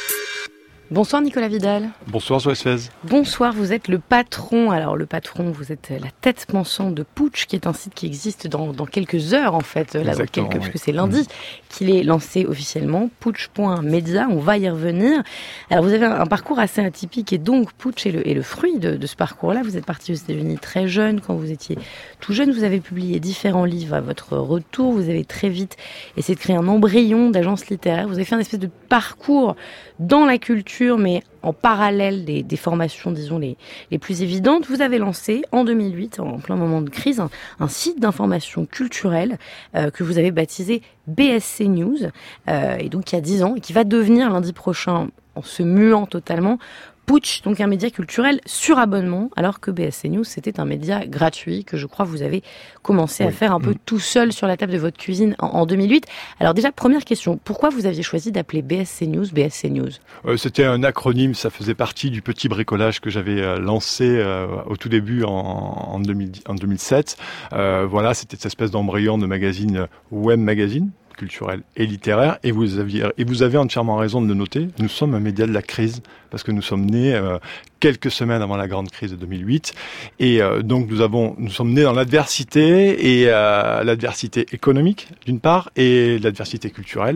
Bonsoir Nicolas Vidal. Bonsoir Zoé Sfez. Bonsoir, vous êtes le patron. Alors le patron, vous êtes la tête pensante de Putsch, qui est un site qui existe dans, dans quelques heures en fait, là, dans quelques, oui. Parce que c'est lundi mmh. qu'il est lancé officiellement, putsch point media, on va y revenir. Alors vous avez un, un parcours assez atypique et donc Putsch est le, est le fruit de, de ce parcours-là. Vous êtes parti aux États-Unis très jeune, quand vous étiez tout jeune, vous avez publié différents livres à votre retour, vous avez très vite essayé de créer un embryon d'agence littéraire, vous avez fait un espèce de parcours dans la culture, mais en parallèle des, des formations, disons, les, les plus évidentes. Vous avez lancé, en deux mille huit, en plein moment de crise, un, un site d'information culturelle euh, que vous avez baptisé B S C News, euh, et donc il y a dix ans, et qui va devenir lundi prochain, en se muant totalement, Putsch, donc un média culturel sur abonnement, alors que B S C News, c'était un média gratuit que je crois vous avez commencé oui. à faire un peu mmh. tout seul sur la table de votre cuisine en, en deux mille huit. Alors déjà, première question, pourquoi vous aviez choisi d'appeler B S C News B S C News ? euh, C'était un acronyme, ça faisait partie du petit bricolage que j'avais euh, lancé euh, au tout début en, en, deux mille, en deux mille sept. Euh, voilà, c'était cette espèce d'embryon de magazine web magazine culturel et littéraire, et vous aviez et vous avez entièrement raison de le noter. Nous sommes un média de la crise parce que nous sommes nés euh, quelques semaines avant la grande crise de deux mille huit, et euh, donc nous avons nous sommes nés dans l'adversité et euh, l'adversité économique d'une part et l'adversité culturelle,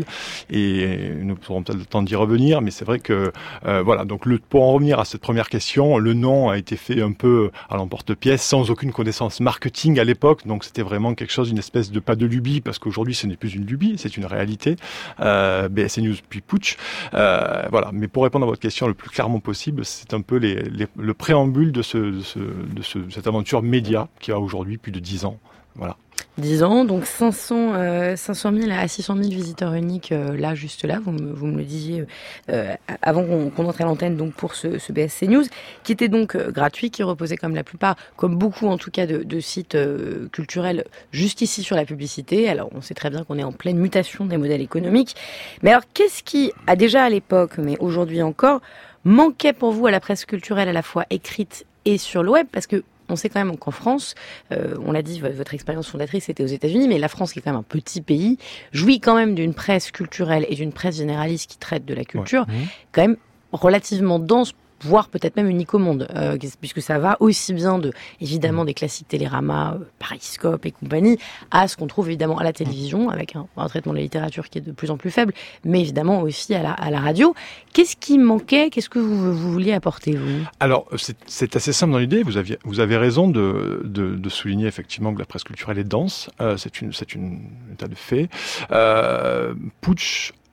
et nous aurons peut-être le temps d'y revenir, mais c'est vrai que euh, voilà, donc le, pour en revenir à cette première question, le nom a été fait un peu à l'emporte-pièce, sans aucune connaissance marketing à l'époque, donc c'était vraiment quelque chose, une espèce de pas de lubie, parce qu'aujourd'hui ce n'est plus une lubie, c'est une réalité. euh, B S C News puis Putsch, euh, voilà. Mais pour répondre à votre question le plus clairement possible, c'est un peu les, les, le préambule de, ce, de, ce, de ce, cette aventure média qui a aujourd'hui plus de dix ans. Voilà. dix ans, donc cinq cents, euh, cinq cent mille à six cent mille visiteurs uniques, euh, là, juste là, vous me, vous me le disiez euh, avant qu'on, qu'on entre à l'antenne, donc pour ce, ce B S C News, qui était donc euh, gratuit, qui reposait comme la plupart, comme beaucoup en tout cas de, de sites euh, culturels, jusqu'ici sur la publicité. Alors on sait très bien qu'on est en pleine mutation des modèles économiques, mais alors qu'est-ce qui, a déjà à l'époque, mais aujourd'hui encore, manquait pour vous à la presse culturelle à la fois écrite et sur le web, parce que on sait quand même qu'en France, euh, on l'a dit, votre expérience fondatrice était aux États-Unis, mais la France, qui est quand même un petit pays, jouit quand même d'une presse culturelle et d'une presse généraliste qui traite de la culture, ouais. mmh. quand même relativement dense, voire peut-être même unique au monde, euh, puisque ça va aussi bien de, évidemment, des classiques Télérama, euh, Pariscope et compagnie, à ce qu'on trouve évidemment à la télévision, avec un, un traitement de la littérature qui est de plus en plus faible, mais évidemment aussi à la, à la radio. Qu'est-ce qui manquait ? Qu'est-ce que vous, vous vouliez apporter, vous ? Alors, c'est, c'est assez simple dans l'idée. Vous, aviez, vous avez raison de, de, de souligner effectivement que la presse culturelle est dense. Euh, c'est une, c'est une, un état de fait. Euh, Putsch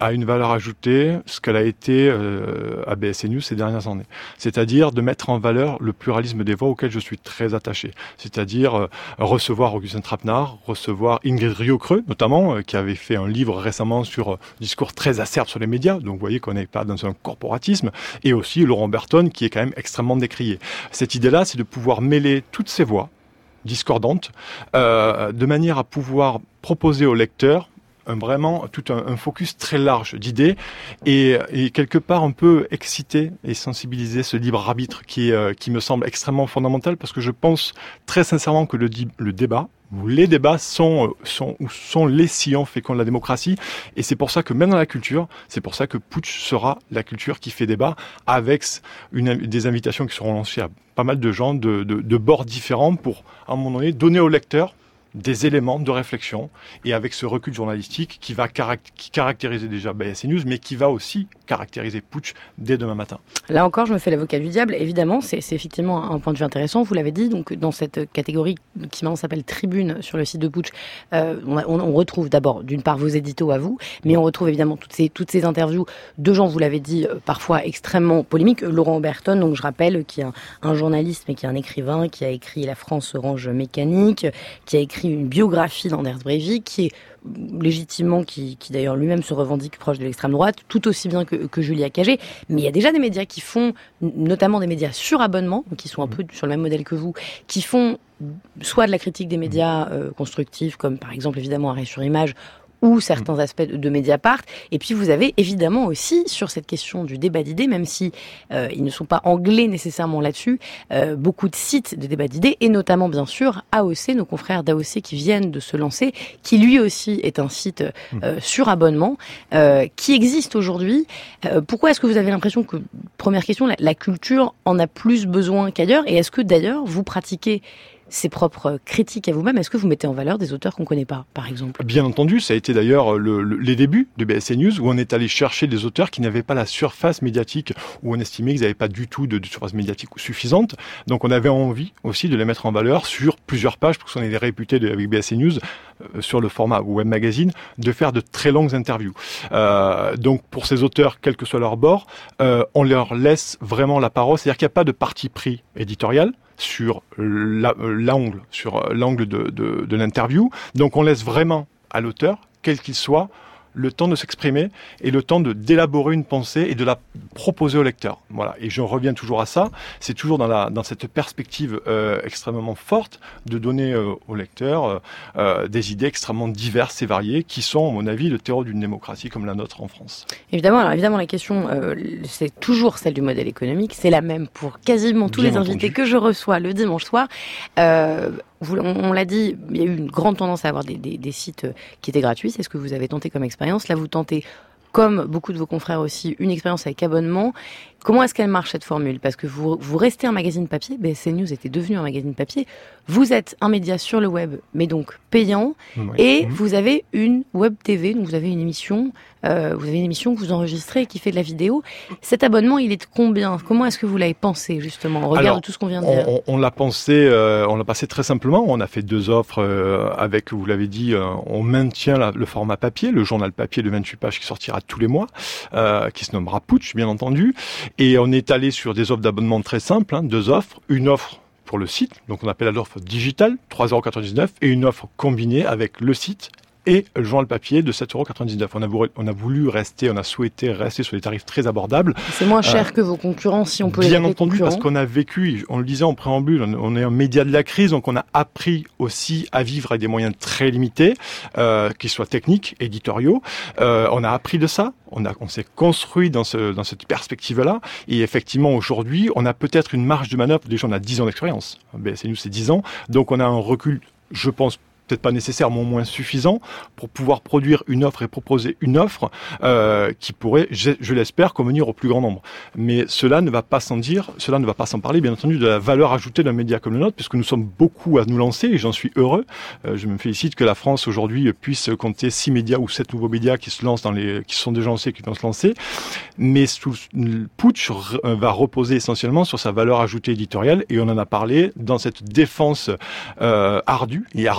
a une valeur ajoutée, ce qu'elle a été euh, à B S C News ces dernières années. C'est-à-dire de mettre en valeur le pluralisme des voix auquel je suis très attaché. C'est-à-dire euh, recevoir Augustin Trapenard, recevoir Ingrid Riocreux, notamment, euh, qui avait fait un livre récemment sur euh, discours très acerbe sur les médias. Donc vous voyez qu'on n'est pas dans un corporatisme. Et aussi Laurent Berton, qui est quand même extrêmement décrié. Cette idée-là, c'est de pouvoir mêler toutes ces voix discordantes, euh, de manière à pouvoir proposer au lecteur un, vraiment tout un, un focus très large d'idées et, et quelque part un peu exciter et sensibiliser ce libre arbitre qui, euh, qui me semble extrêmement fondamental, parce que je pense très sincèrement que le, le débat, où les débats sont, sont, sont les sillons féconds de la démocratie. Et c'est pour ça que même dans la culture, c'est pour ça que Putsch sera la culture qui fait débat, avec une, des invitations qui seront lancées à pas mal de gens de, de, de bords différents pour, à un moment donné, donner au lecteur des éléments de réflexion, et avec ce recul journalistique qui va caract- qui caractériser déjà B S C News, mais qui va aussi caractériser Putsch dès demain matin. Là encore, je me fais l'avocat du diable. Évidemment, c'est, c'est effectivement un point de vue intéressant. Vous l'avez dit, donc dans cette catégorie qui maintenant s'appelle Tribune sur le site de Putsch, euh, on, on, on retrouve d'abord, d'une part, vos éditos à vous, mais on retrouve évidemment toutes ces, toutes ces interviews de gens, vous l'avez dit, euh, parfois extrêmement polémiques. Laurent Berton, donc je rappelle, qui est un, un journaliste, mais qui est un écrivain, qui a écrit La France Orange Mécanique, qui a écrit une biographie d'Anders Breivik, qui est légitimement, qui, qui d'ailleurs lui-même se revendique proche de l'extrême droite, tout aussi bien que, que Julia Cagé. Mais il y a déjà des médias qui font, notamment des médias sur abonnement, qui sont un peu sur le même modèle que vous, qui font soit de la critique des médias euh, constructifs, comme par exemple évidemment Arrêt sur Image, ou certains aspects de Mediapart. Et puis vous avez évidemment aussi, sur cette question du débat d'idées, même si euh, ils ne sont pas anglais nécessairement là-dessus, euh, beaucoup de sites de débat d'idées, et notamment bien sûr A O C, nos confrères d'A O C qui viennent de se lancer, qui lui aussi est un site euh, sur abonnement, euh, qui existe aujourd'hui. Euh, pourquoi est-ce que vous avez l'impression que, première question, la, la culture en a plus besoin qu'ailleurs, et est-ce que d'ailleurs vous pratiquez ses propres critiques à vous-même? Est-ce que vous mettez en valeur des auteurs qu'on ne connaît pas, par exemple? Bien entendu, ça a été d'ailleurs le, le, les débuts de B S C News, où on est allé chercher des auteurs qui n'avaient pas la surface médiatique, où on estimait qu'ils n'avaient pas du tout de, de surface médiatique suffisante. Donc on avait envie aussi de les mettre en valeur sur plusieurs pages, parce qu'on est réputé de, avec B S C News, euh, sur le format web magazine, de faire de très longues interviews. Euh, donc pour ces auteurs, quel que soit leur bord, euh, on leur laisse vraiment la parole, c'est-à-dire qu'il n'y a pas de parti pris éditorial sur la, l'angle, sur l'angle de, de, de l'interview. Donc on laisse vraiment à l'auteur, quel qu'il soit, le temps de s'exprimer et le temps de d'élaborer une pensée et de la proposer au lecteur. Voilà. Et je reviens toujours à ça. C'est toujours dans la dans cette perspective euh, extrêmement forte de donner euh, au lecteur euh, des idées extrêmement diverses et variées qui sont, à mon avis, le terreau d'une démocratie comme la nôtre en France. Évidemment, alors évidemment la question, euh, c'est toujours celle du modèle économique. C'est la même pour quasiment tous Bien les invités entendu. que je reçois le dimanche soir. Euh, Vous, on, on l'a dit, il y a eu une grande tendance à avoir des, des, des sites qui étaient gratuits. C'est ce que vous avez tenté comme expérience. Là, vous tentez, comme beaucoup de vos confrères aussi, une expérience avec abonnement. Comment est-ce qu'elle marche, cette formule? Parce que vous, vous restez un magazine papier. B S C News était devenu un magazine papier. Vous êtes un média sur le web, mais donc payant. Oui. Et mmh. vous avez une web T V, donc vous avez une émission, euh, vous avez une émission que vous enregistrez qui fait de la vidéo. Cet abonnement, il est de combien? Comment est-ce que vous l'avez pensé, justement, au regard Alors, de tout ce qu'on vient de dire? On, on l'a pensé, euh, on l'a passé très simplement. On a fait deux offres euh, avec, vous l'avez dit, euh, on maintient la, le format papier, le journal papier de vingt-huit pages qui sortira tous les mois, euh, qui se nommera Putsch, bien entendu. Et on est allé sur des offres d'abonnement très simples, hein, deux offres, une offre pour le site, donc on appelle l'offre digitale, trois euros quatre-vingt-dix-neuf, et une offre combinée avec le site et le journal papier de sept euros quatre-vingt-dix-neuf. On a voulu, on a voulu rester, on a souhaité rester sur des tarifs très abordables. C'est moins cher euh, que vos concurrents, si on peut les appeler Bien entendu, concurrents. Parce qu'on a vécu, on le disait en préambule, on, on est un média de la crise, donc on a appris aussi à vivre avec des moyens très limités, euh, qu'ils soient techniques, éditoriaux. Euh, on a appris de ça. On, a, on s'est construit dans, ce, dans cette perspective-là. Et effectivement, aujourd'hui, on a peut-être une marge de manœuvre. Déjà, on a dix ans d'expérience. B S C News, c'est dix ans. Donc, on a un recul, je pense, peut-être pas nécessairement au moins suffisant pour pouvoir produire une offre et proposer une offre euh, qui pourrait, je, je l'espère, convenir au plus grand nombre. Mais cela ne va pas sans dire, cela ne va pas sans parler, bien entendu, de la valeur ajoutée d'un média comme le nôtre, puisque nous sommes beaucoup à nous lancer et j'en suis heureux. Euh, je me félicite que la France aujourd'hui puisse compter six médias ou sept nouveaux médias qui se lancent dans les, qui sont déjà lancés, qui vont se lancer. Mais sous, Putsch va reposer essentiellement sur sa valeur ajoutée éditoriale et on en a parlé dans cette défense euh, ardue et ardente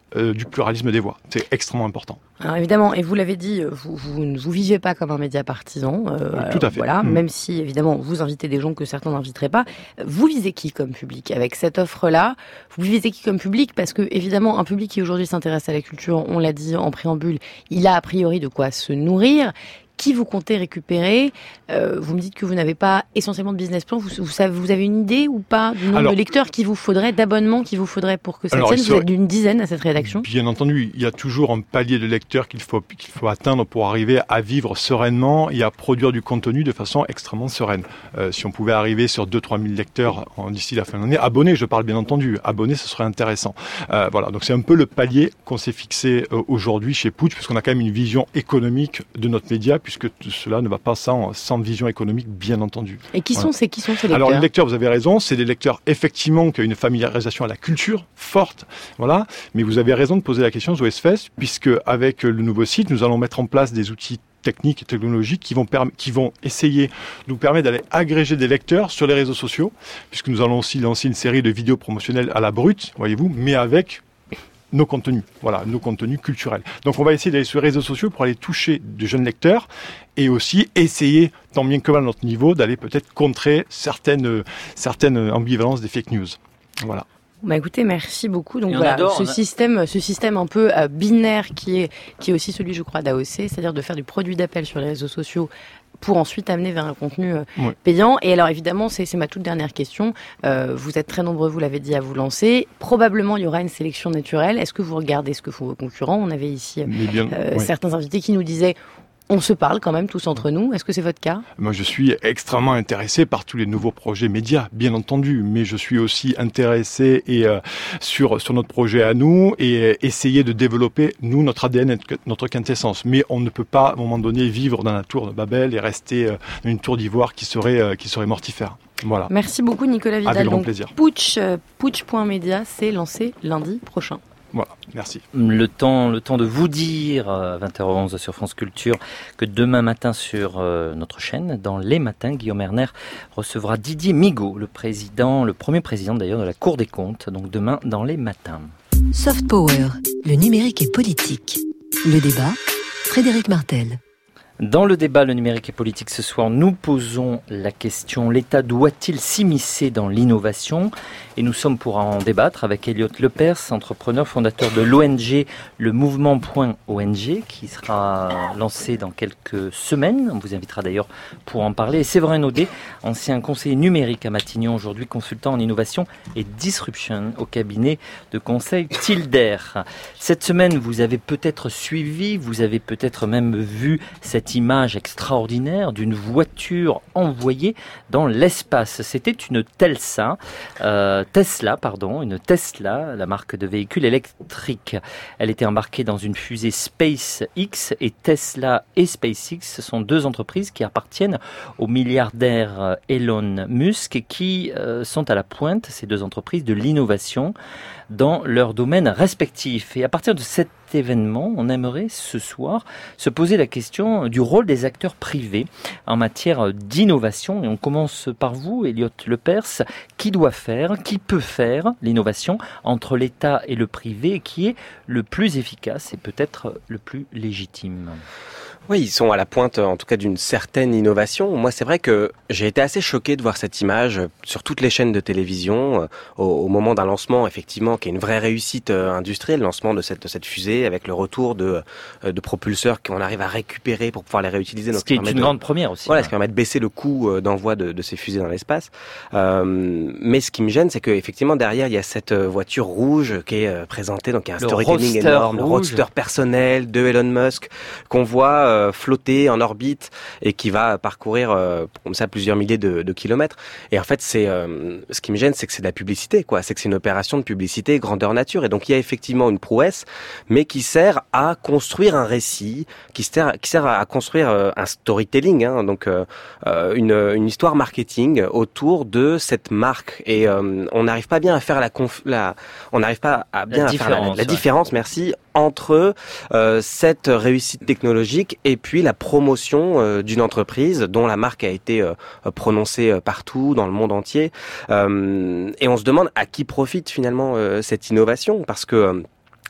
euh, du pluralisme des voix. C'est extrêmement important. Alors évidemment, et vous l'avez dit, vous, vous ne vous vivez pas comme un média partisan. Euh, Tout à fait. Voilà, mmh. Même si évidemment vous invitez des gens que certains n'inviteraient pas. Vous visez qui comme public avec cette offre-là? Vous visez qui comme public? Parce que évidemment, un public qui aujourd'hui s'intéresse à la culture, on l'a dit en préambule, il a a priori de quoi se nourrir. Qui vous comptez récupérer? euh, Vous me dites que vous n'avez pas essentiellement de business plan. Vous, vous, savez, vous avez une idée ou pas du nombre alors, de lecteurs qu'il vous faudrait, d'abonnements qu'il vous faudrait pour que ça alors, tienne? Vous êtes d'une dizaine à cette rédaction. Bien entendu, il y a toujours un palier de lecteurs qu'il faut, qu'il faut atteindre pour arriver à vivre sereinement et à produire du contenu de façon extrêmement sereine. Euh, si on pouvait arriver sur deux à trois mille lecteurs d'ici la fin de l'année, abonnés, je parle bien entendu, abonnés, ce serait intéressant. Euh, voilà, donc c'est un peu le palier qu'on s'est fixé euh, aujourd'hui chez Putsch, puisqu'on a quand même une vision économique de notre média, puisque cela ne va pas sans, sans vision économique, bien entendu. Et qui voilà. sont ces, qui sont ces lecteurs? Alors les lecteurs, vous avez raison, c'est des lecteurs effectivement qui ont une familiarisation à la culture forte, voilà. Mais vous avez raison de poser la question aux Fest, puisque avec le nouveau site, nous allons mettre en place des outils techniques et technologiques qui vont, perm- qui vont essayer de nous permettre d'aller agréger des lecteurs sur les réseaux sociaux, puisque nous allons aussi lancer une série de vidéos promotionnelles à la brute, voyez-vous, mais avec nos contenus, voilà, nos contenus culturels. Donc on va essayer d'aller sur les réseaux sociaux pour aller toucher de jeunes lecteurs et aussi essayer, tant bien que mal à notre niveau, d'aller peut-être contrer certaines, certaines ambivalences des fake news. Voilà. Bah écoutez, merci beaucoup. Donc et voilà, adore, ce a... système, ce système un peu euh, binaire qui est, qui est aussi celui, je crois, d'A O C, c'est-à-dire de faire du produit d'appel sur les réseaux sociaux pour ensuite amener vers un contenu euh, oui. payant. Et alors évidemment, c'est, c'est ma toute dernière question. Euh, vous êtes très nombreux, vous l'avez dit, à vous lancer. Probablement, il y aura une sélection naturelle. Est-ce que vous regardez ce que font vos concurrents? On avait ici bien, euh, oui. certains invités qui nous disaient on se parle quand même tous entre nous. Est-ce que c'est votre cas? Moi, je suis extrêmement intéressé par tous les nouveaux projets médias, bien entendu, mais je suis aussi intéressé et euh, sur sur notre projet à nous et euh, essayer de développer nous notre A D N, notre quintessence. Mais on ne peut pas à un moment donné vivre dans la tour de Babel et rester euh, dans une tour d'ivoire qui serait euh, qui serait mortifère. Voilà. Merci beaucoup Nicolas Vidal. Avec grand Donc, plaisir. Putsch, euh, Putsch point media, c'est lancé lundi prochain. Voilà, merci. Le temps, le temps de vous dire, à vingt heures onze sur France Culture, que demain matin sur euh, notre chaîne, dans Les Matins, Guillaume Erner recevra Didier Migaud, le président, le premier président d'ailleurs de la Cour des comptes, donc demain dans Les Matins. Soft Power, le numérique et politique. Le débat, Frédéric Martel. Dans le débat, le numérique et politique ce soir, nous posons la question: l'État doit-il s'immiscer dans l'innovation? Et nous sommes pour en débattre avec Elliot Lepers, entrepreneur, fondateur de l'O N G Le Mouvement point O N G, qui sera lancé dans quelques semaines. On vous invitera d'ailleurs pour en parler. Et Séverin Audet, ancien conseiller numérique à Matignon, aujourd'hui consultant en innovation et disruption au cabinet de conseil Tilder. Cette semaine, vous avez peut-être suivi, vous avez peut-être même vu cette image extraordinaire d'une voiture envoyée dans l'espace. C'était une Telsa, euh, Tesla, pardon, une Tesla, la marque de véhicules électriques. Elle était embarquée dans une fusée SpaceX, et Tesla et SpaceX sont deux entreprises qui appartiennent au milliardaire Elon Musk et qui euh, sont à la pointe, ces deux entreprises, de l'innovation dans leurs domaines respectifs. Et à partir de cet événement, on aimerait ce soir se poser la question du rôle des acteurs privés en matière d'innovation. Et on commence par vous, Elliot Lepers. Qui doit faire, qui peut faire l'innovation entre l'État et le privé, et qui est le plus efficace et peut-être le plus légitime? Oui, ils sont à la pointe, en tout cas, d'une certaine innovation. Moi, c'est vrai que j'ai été assez choqué de voir cette image sur toutes les chaînes de télévision au, au moment d'un lancement, effectivement, qui est une vraie réussite industrielle, le lancement de cette, de cette fusée, avec le retour de, de propulseurs qu'on arrive à récupérer pour pouvoir les réutiliser. Ce qui est une de, grande première aussi. Voilà, ce qui permet de baisser le coût d'envoi de, de ces fusées dans l'espace. Euh, mais ce qui me gêne, c'est que effectivement derrière, il y a cette voiture rouge qui est présentée, donc il y a un le storytelling énorme, rouge. Le roadster personnel de Elon Musk qu'on voit euh, flotter en orbite et qui va parcourir euh, comme ça plusieurs milliers de, de kilomètres. Et en fait, c'est euh, ce qui me gêne, c'est que c'est de la publicité, quoi. C'est que c'est une opération de publicité grandeur nature. Et donc il y a effectivement une prouesse, mais qui sert à construire un récit, qui sert, qui sert à construire euh, un storytelling, hein, donc euh, une, une histoire marketing autour de cette marque. Et euh, on n'arrive pas bien à faire la, conf- la on n'arrive pas à bien la à faire la, la ouais. différence, merci, entre euh, cette réussite technologique et puis la promotion euh, d'une entreprise dont la marque a été euh, prononcée partout dans le monde entier. Euh, et on se demande à qui profite finalement euh, cette innovation, parce que euh,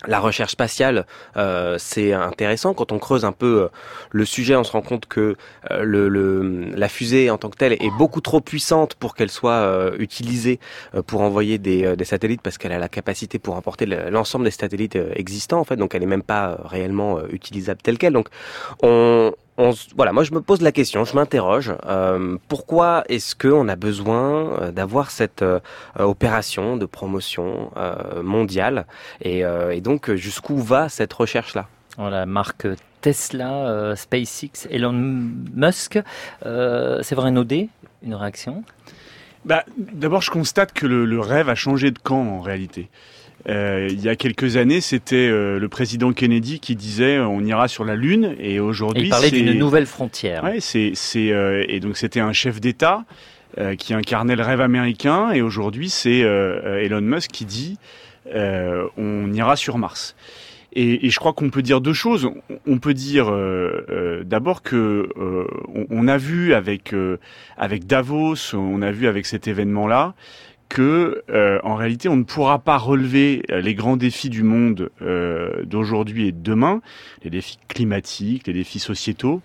La recherche spatiale, euh, c'est intéressant. Quand on creuse un peu euh, le sujet, on se rend compte que euh, le, le, la fusée en tant que telle est beaucoup trop puissante pour qu'elle soit euh, utilisée euh, pour envoyer des, euh, des satellites, parce qu'elle a la capacité pour emporter le, l'ensemble des satellites euh, existants, en fait. Donc, elle est même pas euh, réellement euh, utilisable telle quelle. Donc, on... On, voilà, moi je me pose la question, je m'interroge, euh, pourquoi est-ce qu'on a besoin euh, d'avoir cette euh, opération de promotion euh, mondiale et, euh, et donc jusqu'où va cette recherche-là ? Voilà, marque Tesla, euh, SpaceX, Elon Musk, euh, Séverin Naudet, une réaction ? Bah, d'abord je constate que le, le rêve a changé de camp en réalité. Euh, il y a quelques années, c'était euh, le président Kennedy qui disait euh, on ira sur la Lune, et aujourd'hui, et il parlait c'est... d'une nouvelle frontière. Ouais, c'est, c'est euh, et donc c'était un chef d'État euh, qui incarnait le rêve américain, et aujourd'hui c'est euh, Elon Musk qui dit euh, on ira sur Mars. Et, et je crois qu'on peut dire deux choses. On peut dire euh, euh, d'abord que euh, on, on a vu avec euh, avec Davos, on a vu avec cet événement-là, que euh, en réalité on ne pourra pas relever les grands défis du monde euh, d'aujourd'hui et de demain, les défis climatiques, les défis sociétaux,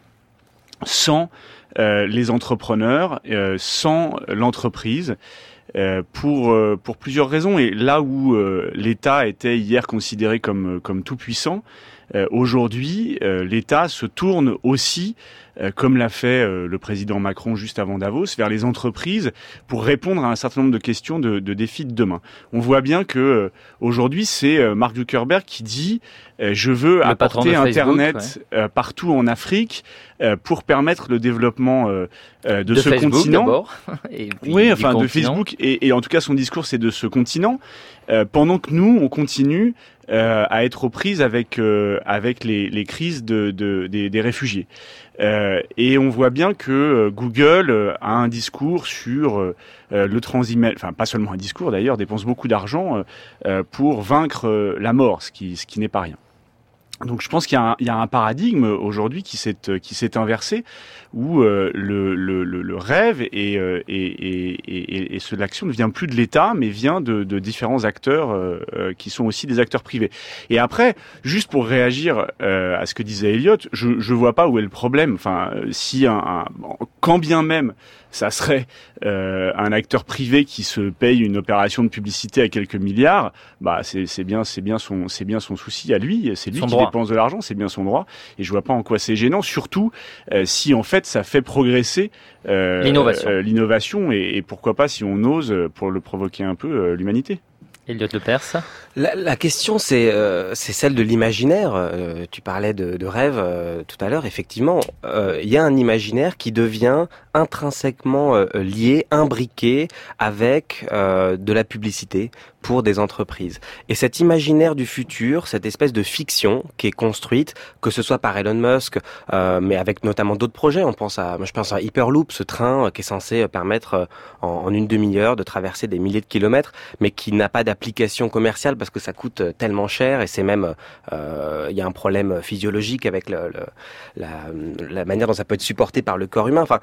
sans euh, les entrepreneurs, euh, sans l'entreprise, euh, pour euh, pour plusieurs raisons. Et là où euh, l'État était hier considéré comme comme tout puissant, euh, aujourd'hui euh, l'État se tourne aussi, Euh, comme l'a fait euh, le président Macron juste avant Davos, vers les entreprises pour répondre à un certain nombre de questions de, de défis de demain. On voit bien que euh, aujourd'hui, c'est euh, Mark Zuckerberg qui dit euh, je veux le apporter Internet Facebook, ouais. euh, partout en Afrique euh, pour permettre le développement euh, euh, de, de ce Facebook, continent. D'abord, et puis oui, enfin de continent. Facebook, et, et en tout cas son discours c'est de ce continent, euh, pendant que nous on continue euh, à être aux prises avec euh, avec les, les crises de, de des, des réfugiés. Euh, et on voit bien que euh, Google euh, a un discours sur euh, le transhumain, enfin pas seulement un discours d'ailleurs, dépense beaucoup d'argent euh, pour vaincre euh, la mort, ce qui, ce qui n'est pas rien. Donc je pense qu'il y a un, il y a un paradigme aujourd'hui qui s'est qui s'est inversé, où euh, le, le, le rêve et, euh, et, et, et, et ceux de l'action ne vient plus de l'État, mais vient de, de différents acteurs euh, qui sont aussi des acteurs privés. Et après, juste pour réagir euh, à ce que disait Elliot, je je vois pas où est le problème. Enfin, si un, un quand bien même ça serait euh, un acteur privé qui se paye une opération de publicité à quelques milliards, bah c'est c'est bien c'est bien son c'est bien son souci à lui, c'est lui son qui droit. dépense de l'argent, c'est bien son droit, et je vois pas en quoi c'est gênant, surtout euh, si en fait ça fait progresser euh, l'innovation, euh, l'innovation et, et pourquoi pas si on ose pour le provoquer un peu euh, l'humanité. Elliot Lepers. La, la question, c'est euh, c'est celle de l'imaginaire. Euh, tu parlais de, de rêve euh, tout à l'heure. Effectivement, il euh, y a un imaginaire qui devient intrinsèquement euh, lié, imbriqué avec euh, de la publicité pour des entreprises. Et cet imaginaire du futur, cette espèce de fiction qui est construite, que ce soit par Elon Musk, euh, mais avec notamment d'autres projets. On pense à, je pense à Hyperloop, ce train qui est censé permettre en, en une demi-heure de traverser des milliers de kilomètres, mais qui n'a pas d'application commerciale parce que ça coûte tellement cher, et c'est même, euh, il y a un problème physiologique avec le, le, la, la manière dont ça peut être supporté par le corps humain. Enfin,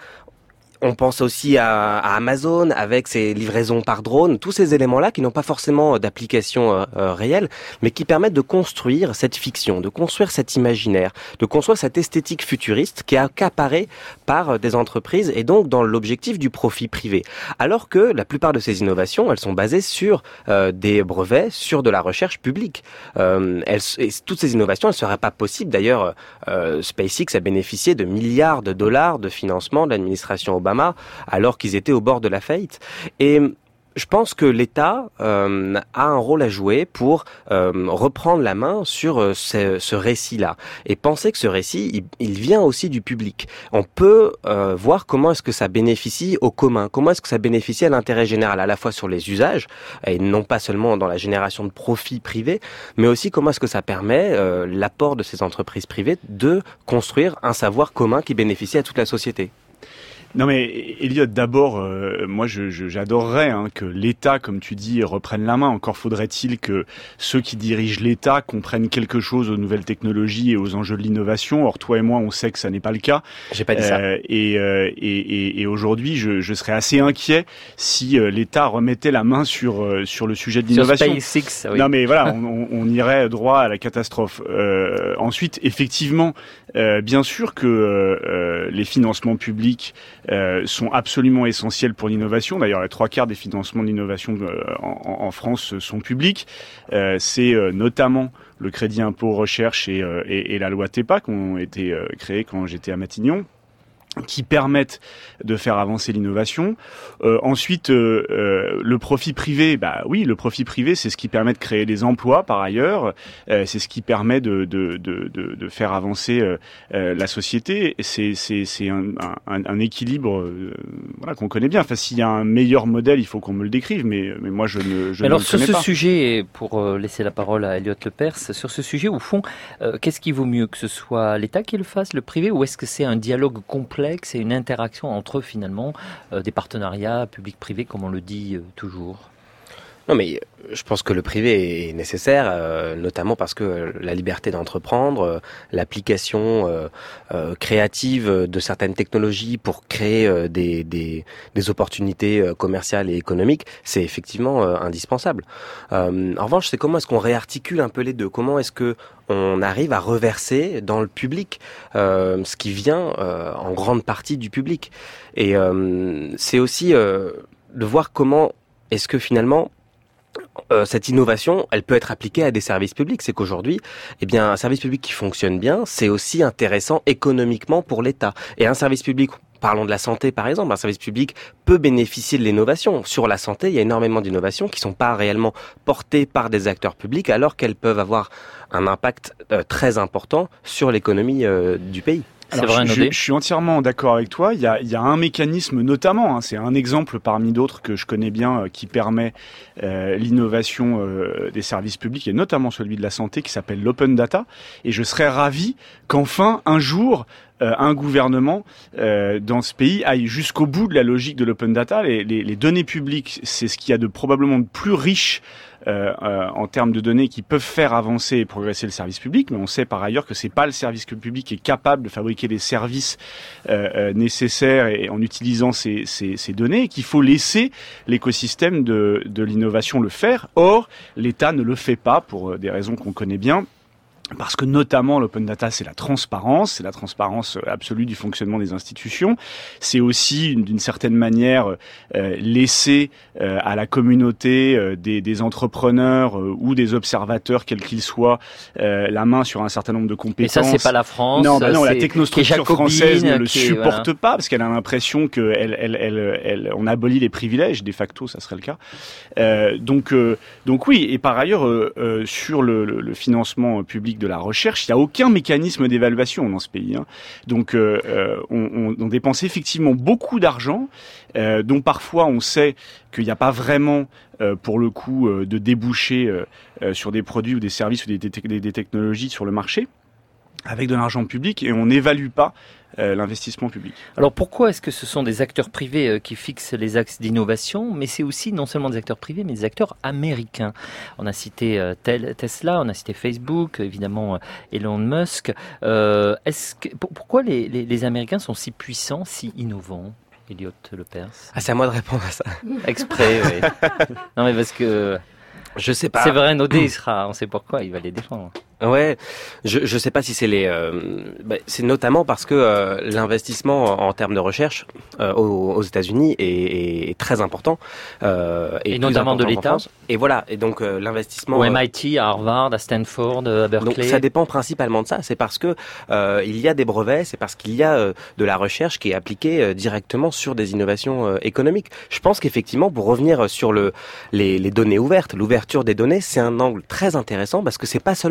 on pense aussi à, à Amazon avec ses livraisons par drone, tous ces éléments-là qui n'ont pas forcément d'application euh, euh, réelle, mais qui permettent de construire cette fiction, de construire cet imaginaire, de construire cette esthétique futuriste qui est accaparée par des entreprises et donc dans l'objectif du profit privé. Alors que la plupart de ces innovations, elles sont basées sur euh, des brevets, sur de la recherche publique. Euh, elles, et toutes ces innovations, elles ne seraient pas possibles. D'ailleurs, euh, SpaceX a bénéficié de milliards de dollars de financement de l'administration Obama, alors qu'ils étaient au bord de la faillite. Et je pense que l'État euh, a un rôle à jouer pour euh, reprendre la main sur euh, ce, ce récit-là. Et penser que ce récit, il, il vient aussi du public. On peut euh, voir comment est-ce que ça bénéficie au commun, comment est-ce que ça bénéficie à l'intérêt général, à la fois sur les usages, et non pas seulement dans la génération de profits privés, mais aussi comment est-ce que ça permet euh, l'apport de ces entreprises privées de construire un savoir commun qui bénéficie à toute la société. Non mais Elliot, d'abord, euh, moi je, je, j'adorerais hein, que l'État, comme tu dis, reprenne la main. Encore faudrait-il que ceux qui dirigent l'État comprennent quelque chose aux nouvelles technologies et aux enjeux de l'innovation. Or toi et moi, on sait que ça n'est pas le cas. J'ai pas dit ça. Euh, et, euh, et, et, et aujourd'hui, je, je serais assez inquiet si euh, l'État remettait la main sur euh, sur le sujet de l'innovation. Sur SpaceX, oui. Non mais voilà, on, on, on irait droit à la catastrophe. Euh, ensuite, effectivement, euh, bien sûr que euh, les financements publics Euh, sont absolument essentiels pour l'innovation. D'ailleurs, les trois quarts des financements d'innovation euh, en, en France sont publics. Euh, c'est euh, notamment le crédit impôt recherche et, euh, et, et la loi TEPA qui ont été euh, créés quand j'étais à Matignon, qui permettent de faire avancer l'innovation. Euh, ensuite, euh, euh, le profit privé, bah oui, le profit privé, c'est ce qui permet de créer des emplois par ailleurs. Euh, c'est ce qui permet de de de de, de faire avancer euh, euh, la société. C'est c'est c'est un un, un équilibre euh, voilà qu'on connaît bien. Enfin, s'il y a un meilleur modèle, il faut qu'on me le décrive. Mais mais moi, je ne je Alors, ne le connais sur ce pas. sujet, pour laisser la parole à Elliot Lepers, sur ce sujet, au fond, euh, qu'est-ce qui vaut mieux, que ce soit l'État qui le fasse, le privé, ou est-ce que c'est un dialogue complet? C'est une interaction entre finalement euh, des partenariats public-privé, comme on le dit euh, toujours. Non, mais je pense que le privé est nécessaire, euh, notamment parce que la liberté d'entreprendre, euh, l'application euh, euh, créative de certaines technologies pour créer euh, des, des, des opportunités euh, commerciales et économiques, c'est effectivement euh, indispensable. Euh, en revanche, c'est comment est-ce qu'on réarticule un peu les deux? Comment est-ce que on arrive à reverser dans le public euh, ce qui vient euh, en grande partie du public? Et euh, c'est aussi euh, de voir comment est-ce que finalement Euh, cette innovation, elle peut être appliquée à des services publics. C'est qu'aujourd'hui, eh bien, un service public qui fonctionne bien, c'est aussi intéressant économiquement pour l'État. Et un service public, parlons de la santé par exemple, un service public peut bénéficier de l'innovation. Sur la santé, il y a énormément d'innovations qui sont pas réellement portées par des acteurs publics, alors qu'elles peuvent avoir un impact euh, très important sur l'économie euh, du pays. Alors, vrai, je, je, je suis entièrement d'accord avec toi. Il y a, il y a un mécanisme notamment, hein, c'est un exemple parmi d'autres que je connais bien, euh, qui permet euh, l'innovation euh, des services publics, et notamment celui de la santé, qui s'appelle l'open data. Et je serais ravi qu'enfin, un jour, euh, un gouvernement euh, dans ce pays aille jusqu'au bout de la logique de l'open data. Les, les, les données publiques, c'est ce qu'il y a de probablement de plus riche Euh, euh, en termes de données qui peuvent faire avancer et progresser le service public, mais on sait par ailleurs que c'est pas le service public qui est capable de fabriquer les services euh, euh, nécessaires et, en utilisant ces, ces, ces données, et qu'il faut laisser l'écosystème de, de l'innovation le faire. Or, l'État ne le fait pas pour des raisons qu'on connaît bien. Parce que notamment l'open data, c'est la transparence, c'est la transparence absolue du fonctionnement des institutions. C'est aussi, d'une certaine manière, euh, laisser euh, à la communauté euh, des, des entrepreneurs euh, ou des observateurs, quels qu'ils soient, euh, la main sur un certain nombre de compétences. Et ça, c'est pas la France. Non, bah non, la technostructure française ne le qui est, supporte voilà. pas, parce qu'elle a l'impression que elle, elle, elle, elle, on abolit les privilèges. De facto, ça serait le cas. Euh, donc, euh, donc oui. Et par ailleurs, euh, euh, sur le, le, le financement public de la recherche, il n'y a aucun mécanisme d'évaluation dans ce pays. Hein. Donc, euh, on, on, on dépense effectivement beaucoup d'argent, euh, dont parfois on sait qu'il n'y a pas vraiment, euh, pour le coup, euh, de débouchés euh, sur des produits ou des services ou des, des, des technologies sur le marché, avec de l'argent public, et on n'évalue pas Euh, l'investissement public. Alors pourquoi est-ce que ce sont des acteurs privés euh, qui fixent les axes d'innovation, mais c'est aussi non seulement des acteurs privés, mais des acteurs américains? On a cité euh, tel, Tesla, on a cité Facebook, évidemment euh, Elon Musk. Euh, est-ce que, pour, pourquoi les, les, les Américains sont si puissants, si innovants? Elliot Lepers. Ah, c'est à moi de répondre à ça. Exprès, oui. Non mais parce que... Je sais pas. Séverin Naudet, il sera, on sait pourquoi, il va les défendre. Ouais, je je sais pas si c'est les, euh, bah, c'est notamment parce que euh, l'investissement en, en termes de recherche euh, aux, aux États-Unis est, est, est très important euh, et, et notamment de l'État. Et voilà, et donc euh, l'investissement. Au M I T, à Harvard, à Stanford, à Berkeley. Donc ça dépend principalement de ça. C'est parce que euh, il y a des brevets, c'est parce qu'il y a euh, de la recherche qui est appliquée euh, directement sur des innovations euh, économiques. Je pense qu'effectivement, pour revenir sur le les, les données ouvertes, l'ouverture des données, c'est un angle très intéressant parce que c'est pas seulement l'État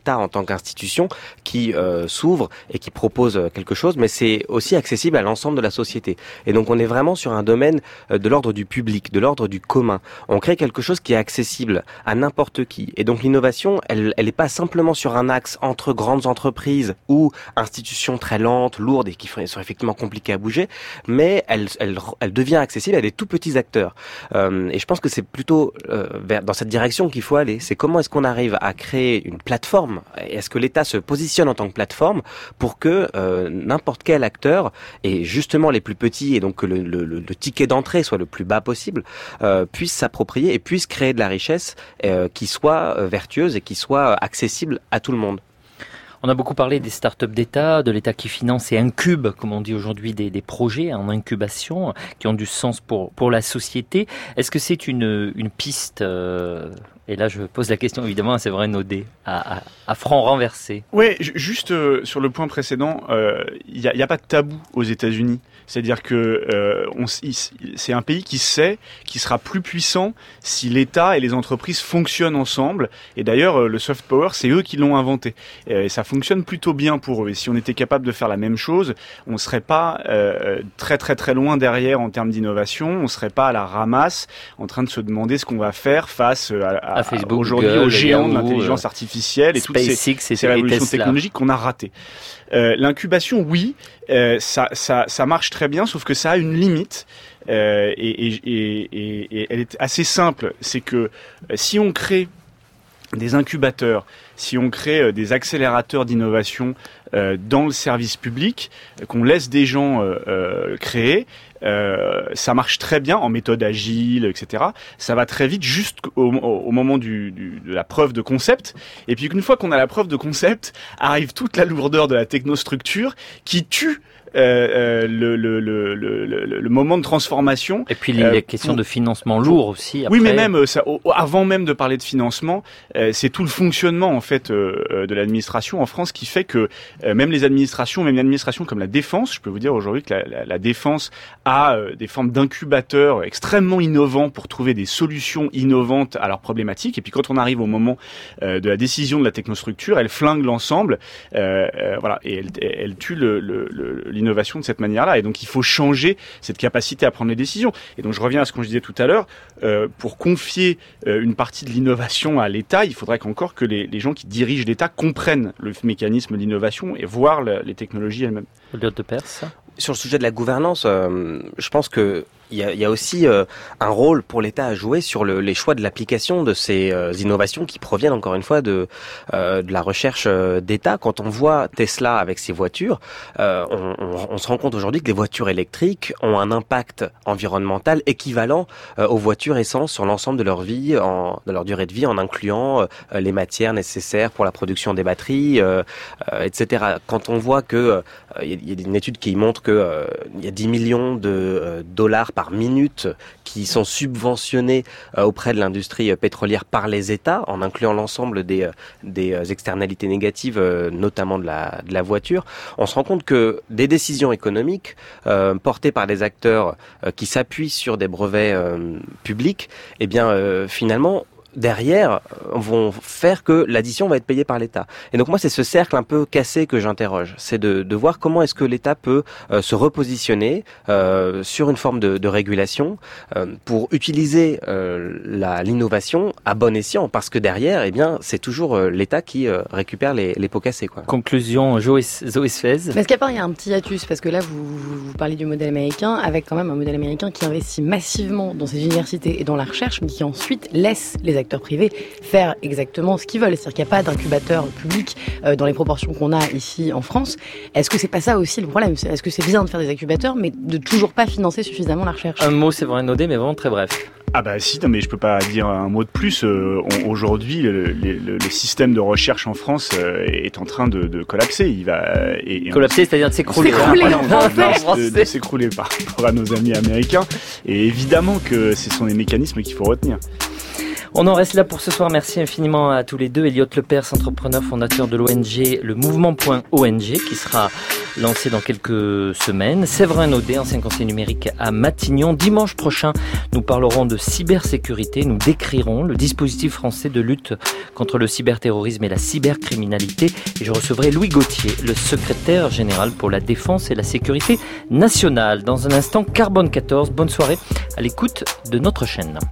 l'État en tant qu'institution qui euh, s'ouvre et qui propose quelque chose, mais c'est aussi accessible à l'ensemble de la société. Et donc on est vraiment sur un domaine euh, de l'ordre du public, de l'ordre du commun. On crée quelque chose qui est accessible à n'importe qui. Et donc l'innovation, elle elle n'est pas simplement sur un axe entre grandes entreprises ou institutions très lentes, lourdes et qui sont effectivement compliquées à bouger, mais elle, elle, elle devient accessible à des tout petits acteurs. Euh, et je pense que c'est plutôt euh, vers, dans cette direction qu'il faut aller. C'est comment est-ce qu'on arrive à créer une plateforme, et est-ce que l'État se positionne en tant que plateforme pour que euh, n'importe quel acteur, et justement les plus petits, et donc que le, le, le, le ticket d'entrée soit le plus bas possible, euh, puisse s'approprier et puisse créer de la richesse euh, qui soit euh, vertueuse et qui soit accessible à tout le monde. On a beaucoup parlé des startups d'État, de l'État qui finance et incube, comme on dit aujourd'hui, des, des projets en incubation qui ont du sens pour, pour la société. Est-ce que c'est une, une piste euh, et là je pose la question évidemment à Séverine Audet, à, à, à front renversé? Oui, juste euh, sur le point précédent, il euh, n'y a, y a pas de tabou aux États-Unis. C'est-à-dire que euh, on, c'est un pays qui sait qui sera plus puissant si l'État et les entreprises fonctionnent ensemble. Et d'ailleurs, le soft power, c'est eux qui l'ont inventé. Et ça fonctionne plutôt bien pour eux. Et si on était capable de faire la même chose, on ne serait pas euh, très très très loin derrière en termes d'innovation. On ne serait pas à la ramasse en train de se demander ce qu'on va faire face à, à, à Facebook, aujourd'hui Google, aux géants de l'intelligence euh, artificielle et toutes ces, ces révolutions technologiques qu'on a ratées. Euh, l'incubation, oui, euh, ça, ça, ça marche très bien, sauf que ça a une limite. Euh, et, et, et, et elle est assez simple. C'est que euh, si on crée des incubateurs, si on crée euh, des accélérateurs d'innovation euh, dans le service public, euh, qu'on laisse des gens euh, euh, créer, euh, ça marche très bien en méthode agile, et cetera. Ça va très vite jusqu'au au moment du, du, de la preuve de concept. Et puis une fois qu'on a la preuve de concept, arrive toute la lourdeur de la technostructure qui tue Euh, euh, le, le, le, le, le, le moment de transformation. Et puis il y a euh, questions pour... de financement lourd aussi. Après. Oui, mais même ça, avant même de parler de financement, euh, c'est tout le fonctionnement en fait euh, de l'administration en France qui fait que euh, même les administrations, même une administration comme la défense, je peux vous dire aujourd'hui que la, la, la défense a euh, des formes d'incubateurs extrêmement innovants pour trouver des solutions innovantes à leurs problématiques. Et puis quand on arrive au moment euh, de la décision de la technostructure, elle flingue l'ensemble, euh, euh, voilà, et elle, elle tue le, le, le l'innovation de cette manière-là. Et donc, il faut changer cette capacité à prendre les décisions. Et donc, je reviens à ce qu'on disait tout à l'heure. Euh, pour confier euh, une partie de l'innovation à l'État, il faudrait qu'encore que les, les gens qui dirigent l'État comprennent le mécanisme d'innovation et voir le, les technologies elles-mêmes. Eliott de Perse. Sur le sujet de la gouvernance, euh, je pense que il y a, il y a aussi euh, un rôle pour l'État à jouer sur le, les choix de l'application de ces euh, innovations qui proviennent encore une fois de, euh, de la recherche euh, d'État. Quand on voit Tesla avec ses voitures, euh, on, on, on se rend compte aujourd'hui que les voitures électriques ont un impact environnemental équivalent euh, aux voitures essence sur l'ensemble de leur vie, en, de leur durée de vie, en incluant euh, les matières nécessaires pour la production des batteries, euh, euh, et cetera. Quand on voit que euh, il y a une étude qui montre que euh, il y a dix millions de euh, dollars par minute qui sont subventionnés euh, auprès de l'industrie euh, pétrolière par les États, en incluant l'ensemble des, euh, des euh, externalités négatives, euh, notamment de la, de la voiture, on se rend compte que des décisions économiques euh, portées par des acteurs euh, qui s'appuient sur des brevets euh, publics, eh bien euh, finalement derrière vont faire que l'addition va être payée par l'État. Et donc moi, c'est ce cercle un peu cassé que j'interroge. C'est de, de voir comment est-ce que l'État peut euh, se repositionner euh, sur une forme de, de régulation euh, pour utiliser euh, la, l'innovation à bon escient, parce que derrière, eh bien, c'est toujours euh, l'État qui euh, récupère les, les pots cassés, quoi. Conclusion, Zoé Sfez. Parce qu'à part, il y a un petit hiatus, parce que là, vous, vous, vous parlez du modèle américain, avec quand même un modèle américain qui investit massivement dans ses universités et dans la recherche, mais qui ensuite laisse les acteurs privés faire exactement ce qu'ils veulent. C'est-à-dire qu'il n'y a pas d'incubateur public euh, dans les proportions qu'on a ici en France. Est-ce que c'est pas ça aussi le problème? Est-ce que c'est bien de faire des incubateurs, mais de toujours pas financer suffisamment la recherche? Un mot, Séverine Audet, mais vraiment très bref. Ah bah si, non mais je peux pas dire un mot de plus. Euh, on, aujourd'hui, le, le, le, le système de recherche en France euh, est en train de, de collapser. Il va et, et collapser, on, c'est-à-dire de s'écrouler. S'écrouler hein, en français. De, de s'écrouler par rapport à nos amis américains. Et évidemment que ce sont les mécanismes qu'il faut retenir. On en reste là pour ce soir. Merci infiniment à tous les deux. Eliott Le Perse, entrepreneur fondateur de l'O N G Le Mouvement point O N G, qui sera lancé dans quelques semaines. Séverin Naudet, ancien conseiller numérique à Matignon. Dimanche prochain, nous parlerons de cybersécurité. Nous décrirons le dispositif français de lutte contre le cyberterrorisme et la cybercriminalité. Et je recevrai Louis Gauthier, le secrétaire général pour la défense et la sécurité nationale. Dans un instant, Carbone quatorze. Bonne soirée à l'écoute de notre chaîne.